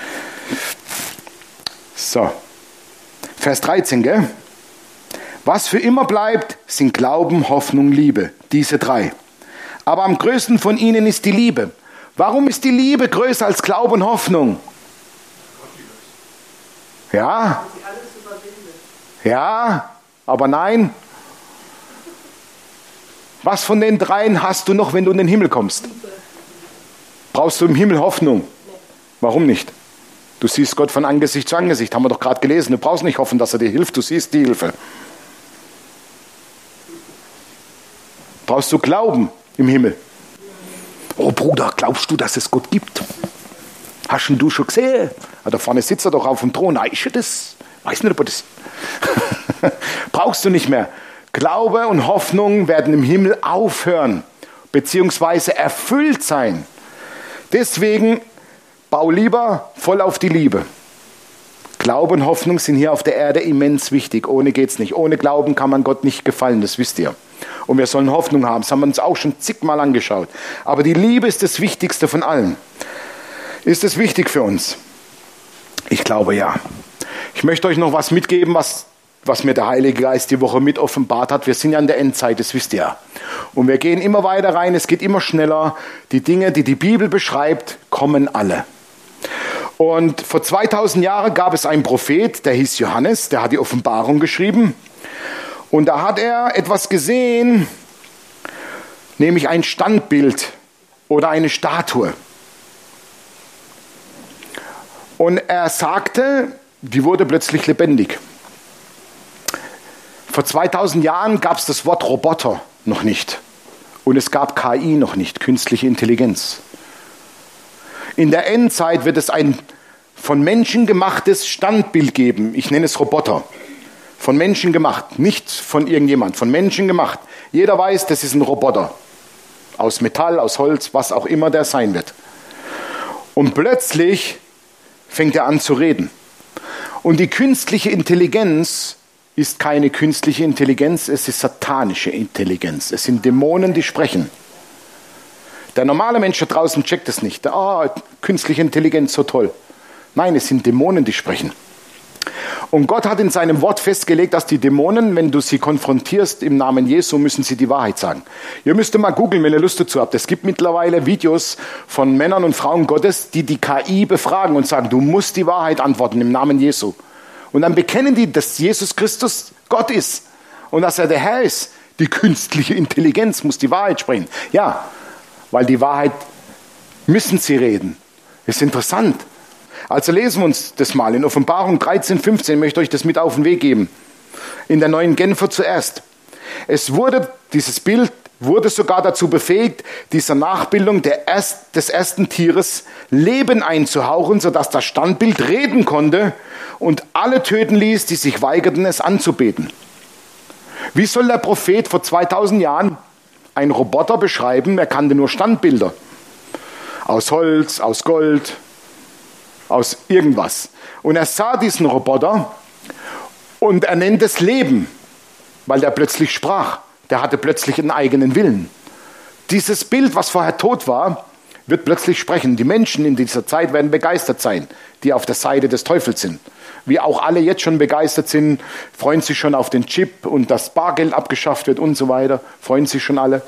Speaker 1: So. Vers dreizehn, gell? Was für immer bleibt, sind Glauben, Hoffnung, Liebe. Diese drei. Aber am größten von ihnen ist die Liebe. Warum ist die Liebe größer als Glaube und Hoffnung? Ja. Ja, aber nein. Was von den dreien hast du noch, wenn du in den Himmel kommst? Brauchst du im Himmel Hoffnung? Warum nicht? Du siehst Gott von Angesicht zu Angesicht, haben wir doch gerade gelesen. Du brauchst nicht hoffen, dass er dir hilft, du siehst die Hilfe. Brauchst du Glauben im Himmel? Oh Bruder, glaubst du, dass es Gott gibt? Hast du schon gesehen? Ja, da vorne sitzt er doch auf dem Thron. Ist er das? Weiß nicht, ob er das... Brauchst du nicht mehr. Glaube und Hoffnung werden im Himmel aufhören, beziehungsweise erfüllt sein. Deswegen bau lieber voll auf die Liebe. Glaube und Hoffnung sind hier auf der Erde immens wichtig. Ohne geht's nicht. Ohne Glauben kann man Gott nicht gefallen, das wisst ihr. Und wir sollen Hoffnung haben. Das haben wir uns auch schon zigmal angeschaut. Aber die Liebe ist das Wichtigste von allen. Ist es wichtig für uns? Ich glaube ja. Ich möchte euch noch was mitgeben, was, was mir der Heilige Geist die Woche mit offenbart hat. Wir sind ja in der Endzeit, das wisst ihr ja. Und wir gehen immer weiter rein, es geht immer schneller. Die Dinge, die die Bibel beschreibt, kommen alle. Und vor zweitausend Jahren gab es einen Prophet, der hieß Johannes, der hat die Offenbarung geschrieben. Und da hat er etwas gesehen, nämlich ein Standbild oder eine Statue. Und er sagte, die wurde plötzlich lebendig. Vor zweitausend Jahren gab es das Wort Roboter noch nicht. Und es gab K I noch nicht, künstliche Intelligenz. In der Endzeit wird es ein von Menschen gemachtes Standbild geben. Ich nenne es Roboter. Von Menschen gemacht, nicht von irgendjemand, von Menschen gemacht. Jeder weiß, das ist ein Roboter. Aus Metall, aus Holz, was auch immer der sein wird. Und plötzlich fängt er an zu reden. Und die künstliche Intelligenz ist keine künstliche Intelligenz, es ist satanische Intelligenz. Es sind Dämonen, die sprechen. Der normale Mensch da draußen checkt es nicht. Ah, oh, künstliche Intelligenz, so toll. Nein, es sind Dämonen, die sprechen. Und Gott hat in seinem Wort festgelegt, dass die Dämonen, wenn du sie konfrontierst im Namen Jesu, müssen sie die Wahrheit sagen. Ihr müsst mal googeln, wenn ihr Lust dazu habt. Es gibt mittlerweile Videos von Männern und Frauen Gottes, die die K I befragen und sagen, du musst die Wahrheit antworten im Namen Jesu. Und dann bekennen die, dass Jesus Christus Gott ist und dass er der Herr ist. Die künstliche Intelligenz muss die Wahrheit sprechen. Ja, weil die Wahrheit müssen sie reden. Ist interessant. Also lesen wir uns das mal in Offenbarung dreizehn, fünfzehn, ich möchte euch das mit auf den Weg geben. In der neuen Genfer zuerst. Es wurde, dieses Bild wurde sogar dazu befähigt, dieser Nachbildung der erst, des ersten Tieres Leben einzuhauchen, sodass das Standbild reden konnte und alle töten ließ, die sich weigerten, es anzubeten. Wie soll der Prophet vor zweitausend Jahren einen Roboter beschreiben? Er kannte nur Standbilder. Aus Holz, aus Gold, aus irgendwas. Und er sah diesen Roboter und er nennt es Leben, weil der plötzlich sprach. Der hatte plötzlich einen eigenen Willen. Dieses Bild, was vorher tot war, wird plötzlich sprechen. Die Menschen in dieser Zeit werden begeistert sein, die auf der Seite des Teufels sind. Wie auch alle jetzt schon begeistert sind, freuen sich schon auf den Chip und das Bargeld abgeschafft wird und so weiter. Freuen sich schon alle.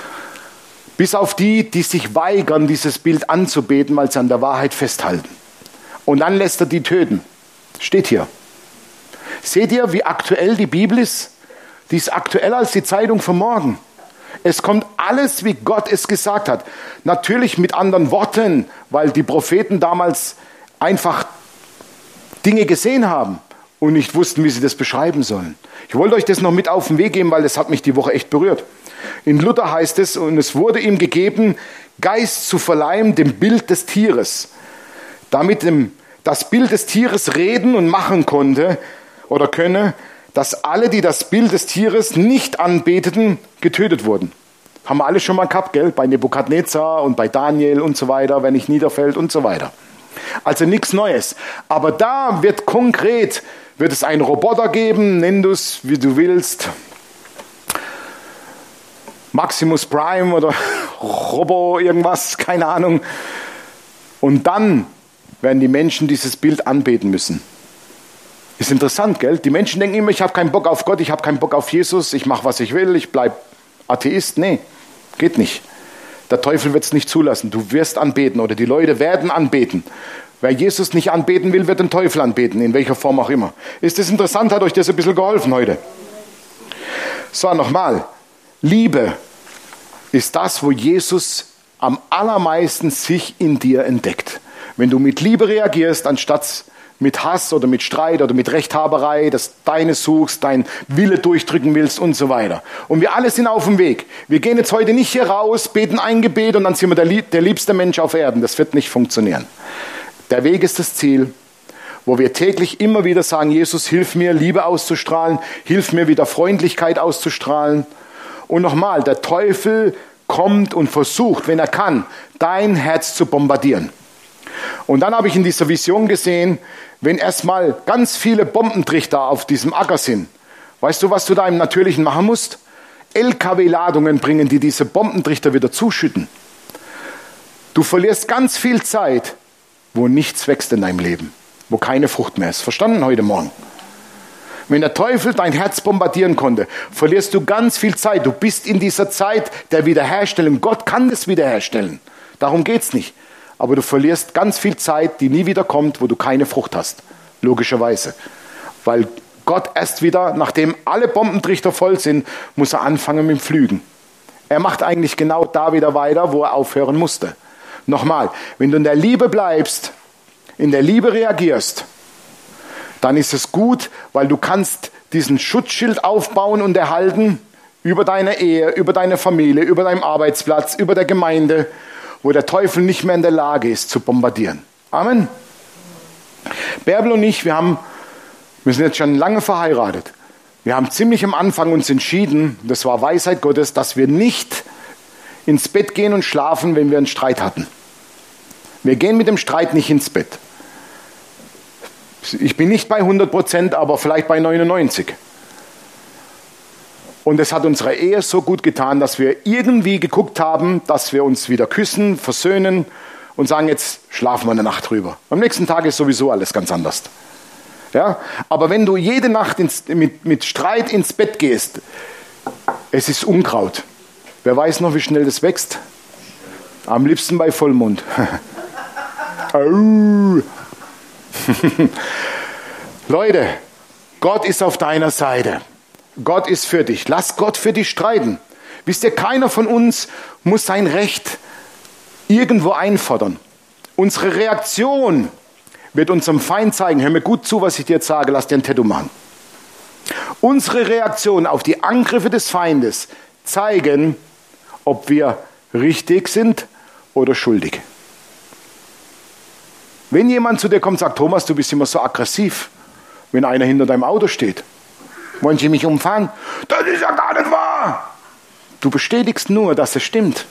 Speaker 1: Bis auf die, die sich weigern, dieses Bild anzubeten, weil sie an der Wahrheit festhalten. Und dann lässt er die töten. Steht hier. Seht ihr, wie aktuell die Bibel ist? Die ist aktueller als die Zeitung von morgen. Es kommt alles, wie Gott es gesagt hat. Natürlich mit anderen Worten, weil die Propheten damals einfach Dinge gesehen haben und nicht wussten, wie sie das beschreiben sollen. Ich wollte euch das noch mit auf den Weg geben, weil das hat mich die Woche echt berührt. In Luther heißt es, und es wurde ihm gegeben, Geist zu verleihen dem Bild des Tieres, damit dem, das Bild des Tieres reden und machen konnte oder könne, dass alle, die das Bild des Tieres nicht anbeteten, getötet wurden. Haben wir alle schon mal gehabt, gell? Bei Nebukadnezar und bei Daniel und so weiter, wenn nicht niederfällt und so weiter. Also nichts Neues. Aber da wird konkret, wird es einen Roboter geben, nenn du es, wie du willst. Maximus Prime oder Robo irgendwas, keine Ahnung. Und dann werden die Menschen dieses Bild anbeten müssen. Ist interessant, gell? Die Menschen denken immer, ich habe keinen Bock auf Gott, ich habe keinen Bock auf Jesus, ich mache, was ich will, ich bleibe Atheist. Nee, geht nicht. Der Teufel wird es nicht zulassen. Du wirst anbeten oder die Leute werden anbeten. Wer Jesus nicht anbeten will, wird den Teufel anbeten, in welcher Form auch immer. Ist das interessant? Hat euch das ein bisschen geholfen heute? So, nochmal. Liebe ist das, wo Jesus am allermeisten sich in dir entdeckt. Wenn du mit Liebe reagierst, anstatt mit Hass oder mit Streit oder mit Rechthaberei, dass deine suchst, dein Wille durchdrücken willst und so weiter. Und wir alle sind auf dem Weg. Wir gehen jetzt heute nicht hier raus, beten ein Gebet und dann sind wir der, lieb, der liebste Mensch auf Erden. Das wird nicht funktionieren. Der Weg ist das Ziel, wo wir täglich immer wieder sagen, Jesus, hilf mir, Liebe auszustrahlen, hilf mir wieder Freundlichkeit auszustrahlen. Und nochmal, der Teufel kommt und versucht, wenn er kann, dein Herz zu bombardieren. Und dann habe ich in dieser Vision gesehen, wenn erstmal ganz viele Bombentrichter auf diesem Acker sind, weißt du, was du da im Natürlichen machen musst? L K W-Ladungen bringen, die diese Bombentrichter wieder zuschütten. Du verlierst ganz viel Zeit, wo nichts wächst in deinem Leben, wo keine Frucht mehr ist. Verstanden heute Morgen? Wenn der Teufel dein Herz bombardieren konnte, verlierst du ganz viel Zeit. Du bist in dieser Zeit der Wiederherstellung. Gott kann das wiederherstellen. Darum geht es nicht. Aber du verlierst ganz viel Zeit, die nie wieder kommt, wo du keine Frucht hast. Logischerweise. Weil Gott erst wieder, nachdem alle Bombentrichter voll sind, muss er anfangen mit dem Pflügen. Er macht eigentlich genau da wieder weiter, wo er aufhören musste. Nochmal, wenn du in der Liebe bleibst, in der Liebe reagierst, dann ist es gut, weil du kannst diesen Schutzschild aufbauen und erhalten über deine Ehe, über deine Familie, über deinen Arbeitsplatz, über der Gemeinde, wo der Teufel nicht mehr in der Lage ist zu bombardieren. Amen. Bärbel und ich, wir haben, wir sind jetzt schon lange verheiratet. Wir haben ziemlich am Anfang uns entschieden, das war Weisheit Gottes, dass wir nicht ins Bett gehen und schlafen, wenn wir einen Streit hatten. Wir gehen mit dem Streit nicht ins Bett. Ich bin nicht bei hundert Prozent, aber vielleicht bei neunundneunzig. Und es hat unserer Ehe so gut getan, dass wir irgendwie geguckt haben, dass wir uns wieder küssen, versöhnen und sagen, jetzt schlafen wir eine Nacht drüber. Am nächsten Tag ist sowieso alles ganz anders. Ja? Aber wenn du jede Nacht ins, mit, mit Streit ins Bett gehst, es ist Unkraut. Wer weiß noch, wie schnell das wächst? Am liebsten bei Vollmond. Leute, Gott ist auf deiner Seite. Gott ist für dich. Lass Gott für dich streiten. Wisst ihr, keiner von uns muss sein Recht irgendwo einfordern. Unsere Reaktion wird unserem Feind zeigen. Hör mir gut zu, was ich dir jetzt sage. Lass dir ein Tattoo machen. Unsere Reaktion auf die Angriffe des Feindes zeigen, ob wir richtig sind oder schuldig. Wenn jemand zu dir kommt und sagt, Thomas, du bist immer so aggressiv, wenn einer hinter deinem Auto steht. Wollen Sie mich umfahren? Das ist ja gar nicht wahr. Du bestätigst nur, dass es stimmt.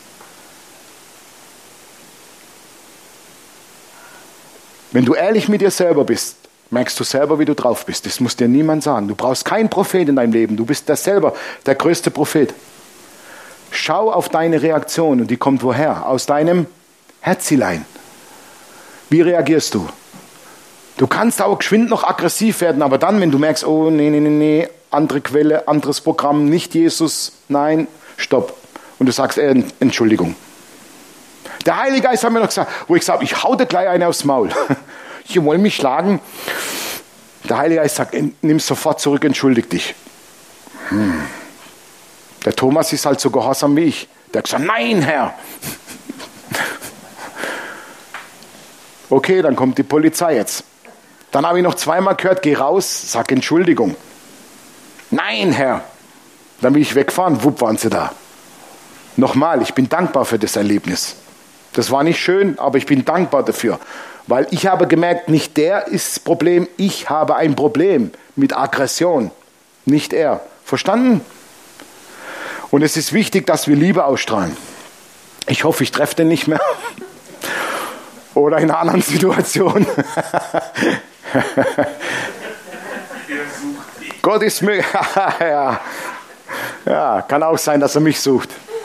Speaker 1: Wenn du ehrlich mit dir selber bist, merkst du selber, wie du drauf bist. Das muss dir niemand sagen. Du brauchst keinen Prophet in deinem Leben. Du bist der selber der größte Prophet. Schau auf deine Reaktion und die kommt woher? Aus deinem Herzilein. Wie reagierst du? Du kannst auch geschwind noch aggressiv werden, aber dann, wenn du merkst, oh nee, nee, nee, nee, andere Quelle, anderes Programm, nicht Jesus, nein, stopp. Und du sagst, äh, Entschuldigung. Der Heilige Geist hat mir noch gesagt, wo ich sage, ich hau dir gleich eine aufs Maul. Die wollen mich schlagen. Der Heilige Geist sagt, nimm es sofort zurück, entschuldig dich. Hm. Der Thomas ist halt so gehorsam wie ich. Der hat gesagt, nein, Herr. Okay, dann kommt die Polizei jetzt. Dann habe ich noch zweimal gehört, geh raus, sag Entschuldigung. Nein, Herr. Dann will ich wegfahren, wupp, waren sie da. Nochmal, ich bin dankbar für das Erlebnis. Das war nicht schön, aber ich bin dankbar dafür. Weil ich habe gemerkt, nicht der ist das Problem, ich habe ein Problem mit Aggression. Nicht er. Verstanden? Und es ist wichtig, dass wir Liebe ausstrahlen. Ich hoffe, ich treffe den nicht mehr. Oder in einer anderen Situation. Gott ist mir. ja. ja, kann auch sein, dass er mich sucht.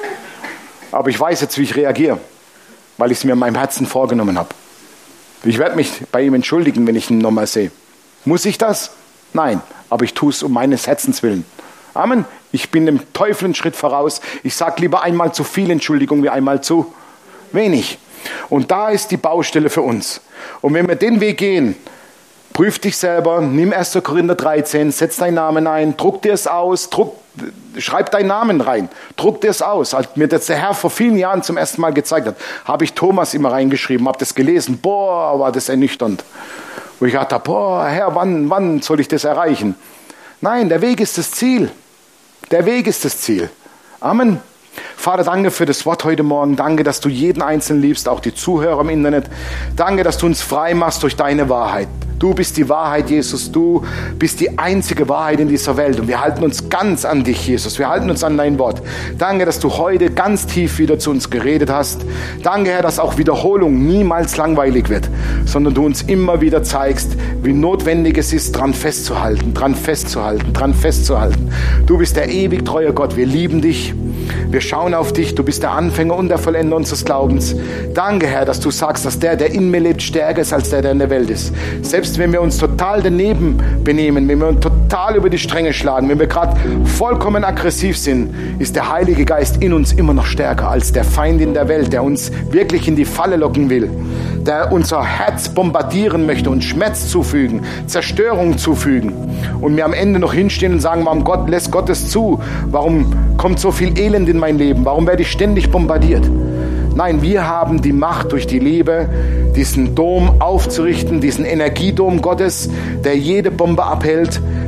Speaker 1: Aber ich weiß jetzt, wie ich reagiere, weil ich es mir in meinem Herzen vorgenommen habe. Ich werde mich bei ihm entschuldigen, wenn ich ihn nochmal sehe. Muss ich das? Nein, aber ich tue es um meines Herzens willen. Amen. Ich bin dem Teufel einen Schritt voraus. Ich sage lieber einmal zu viel Entschuldigung wie einmal zu wenig. Und da ist die Baustelle für uns. Und wenn wir den Weg gehen, prüf dich selber, nimm erster Korinther dreizehn, setz deinen Namen ein, druck dir es aus, druck, schreib deinen Namen rein, druck dir es aus. Als mir das der Herr vor vielen Jahren zum ersten Mal gezeigt hat, habe ich Thomas immer reingeschrieben, habe das gelesen, boah, war das ernüchternd. Wo ich dachte, boah, Herr, wann, wann soll ich das erreichen? Nein, der Weg ist das Ziel. Der Weg ist das Ziel. Amen. Vater, danke für das Wort heute Morgen. Danke, dass du jeden Einzelnen liebst, auch die Zuhörer im Internet. Danke, dass du uns frei machst durch deine Wahrheit. Du bist die Wahrheit, Jesus. Du bist die einzige Wahrheit in dieser Welt. Und wir halten uns ganz an dich, Jesus. Wir halten uns an dein Wort. Danke, dass du heute ganz tief wieder zu uns geredet hast. Danke, Herr, dass auch Wiederholung niemals langweilig wird, sondern du uns immer wieder zeigst, wie notwendig es ist, dran festzuhalten, dran festzuhalten, dran festzuhalten. Du bist der ewig treue Gott. Wir lieben dich. Wir schauen auf dich. Du bist der Anfänger und der Vollender unseres Glaubens. Danke, Herr, dass du sagst, dass der, der in mir lebt, stärker ist als der, der in der Welt ist. Selbst wenn wir uns total daneben benehmen, wenn wir uns total über die Stränge schlagen, wenn wir gerade vollkommen aggressiv sind, ist der Heilige Geist in uns immer noch stärker als der Feind in der Welt, der uns wirklich in die Falle locken will, der unser Herz bombardieren möchte und Schmerz zufügen, Zerstörung zufügen. Und wir am Ende noch hinstehen und sagen, warum Gott lässt Gott es zu? Warum kommt so viel Elend in mein Leben? Warum werde ich ständig bombardiert? Nein, wir haben die Macht durch die Liebe, diesen Dom aufzurichten, diesen Energiedom Gottes, der jede Bombe abhält,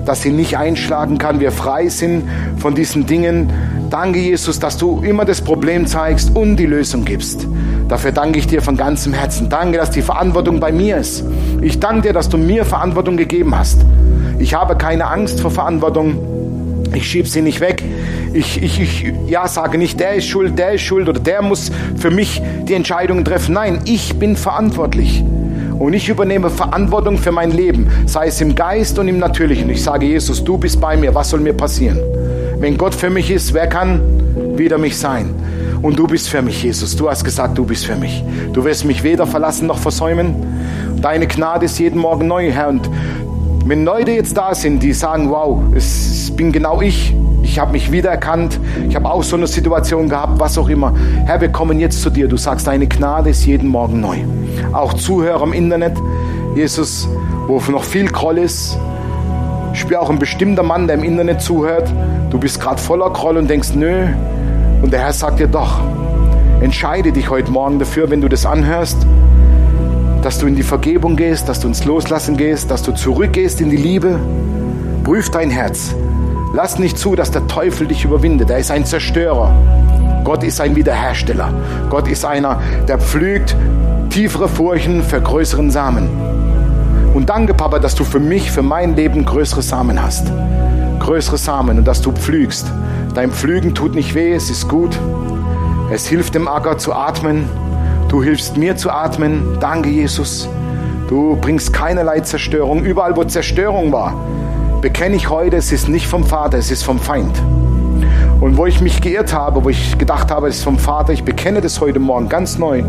Speaker 1: dass sie nicht einschlagen kann. Wir frei sind von diesen Dingen. Danke, Jesus, dass du immer das Problem zeigst und die Lösung gibst. Dafür danke ich dir von ganzem Herzen. Danke, dass die Verantwortung bei mir ist. Ich danke dir, dass du mir Verantwortung gegeben hast. Ich habe keine Angst vor Verantwortung. Ich schiebe sie nicht weg. Ich, ich, ich ja, sage nicht, der ist schuld, der ist schuld oder der muss für mich die Entscheidungen treffen. Nein, ich bin verantwortlich. Und ich übernehme Verantwortung für mein Leben, sei es im Geist und im Natürlichen. Ich sage, Jesus, du bist bei mir, was soll mir passieren? Wenn Gott für mich ist, wer kann wider mich sein? Und du bist für mich, Jesus. Du hast gesagt, du bist für mich. Du wirst mich weder verlassen noch versäumen. Deine Gnade ist jeden Morgen neu, Herr. Und wenn Leute jetzt da sind, die sagen, wow, es bin genau ich. Ich habe mich wiedererkannt. Ich habe auch so eine Situation gehabt, was auch immer. Herr, wir kommen jetzt zu dir. Du sagst, deine Gnade ist jeden Morgen neu. Auch Zuhörer im Internet, Jesus, wo noch viel Groll ist. Ich spüre auch ein bestimmter Mann, der im Internet zuhört. Du bist gerade voller Groll und denkst, nö. Und der Herr sagt dir doch, entscheide dich heute Morgen dafür, wenn du das anhörst, dass du in die Vergebung gehst, dass du ins Loslassen gehst, dass du zurückgehst in die Liebe. Prüf dein Herz. Lass nicht zu, dass der Teufel dich überwindet. Er ist ein Zerstörer. Gott ist ein Wiederhersteller. Gott ist einer, der pflügt tiefere Furchen für größeren Samen. Und danke, Papa, dass du für mich, für mein Leben größere Samen hast. Größere Samen und dass du pflügst. Dein Pflügen tut nicht weh, es ist gut. Es hilft dem Acker zu atmen. Du hilfst mir zu atmen. Danke, Jesus. Du bringst keinerlei Zerstörung. Überall, wo Zerstörung war, bekenne ich heute, es ist nicht vom Vater, es ist vom Feind. Und wo ich mich geirrt habe, wo ich gedacht habe, es ist vom Vater, ich bekenne das heute Morgen ganz neu,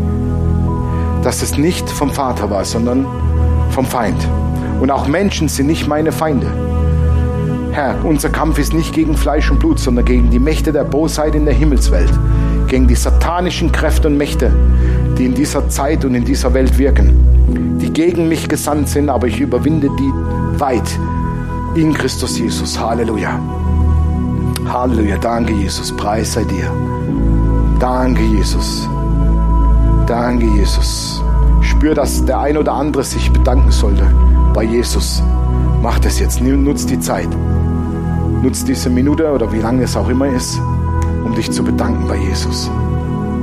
Speaker 1: dass es nicht vom Vater war, sondern vom Feind. Und auch Menschen sind nicht meine Feinde. Herr, unser Kampf ist nicht gegen Fleisch und Blut, sondern gegen die Mächte der Bosheit in der Himmelswelt, gegen die satanischen Kräfte und Mächte, die in dieser Zeit und in dieser Welt wirken, die gegen mich gesandt sind, aber ich überwinde die weit in Christus Jesus. Halleluja. Halleluja. Danke, Jesus. Preis sei dir. Danke, Jesus. Danke, Jesus. Spür, dass der ein oder andere sich bedanken sollte bei Jesus. Mach das jetzt. Nutz die Zeit. Nutz diese Minute oder wie lange es auch immer ist, um dich zu bedanken bei Jesus.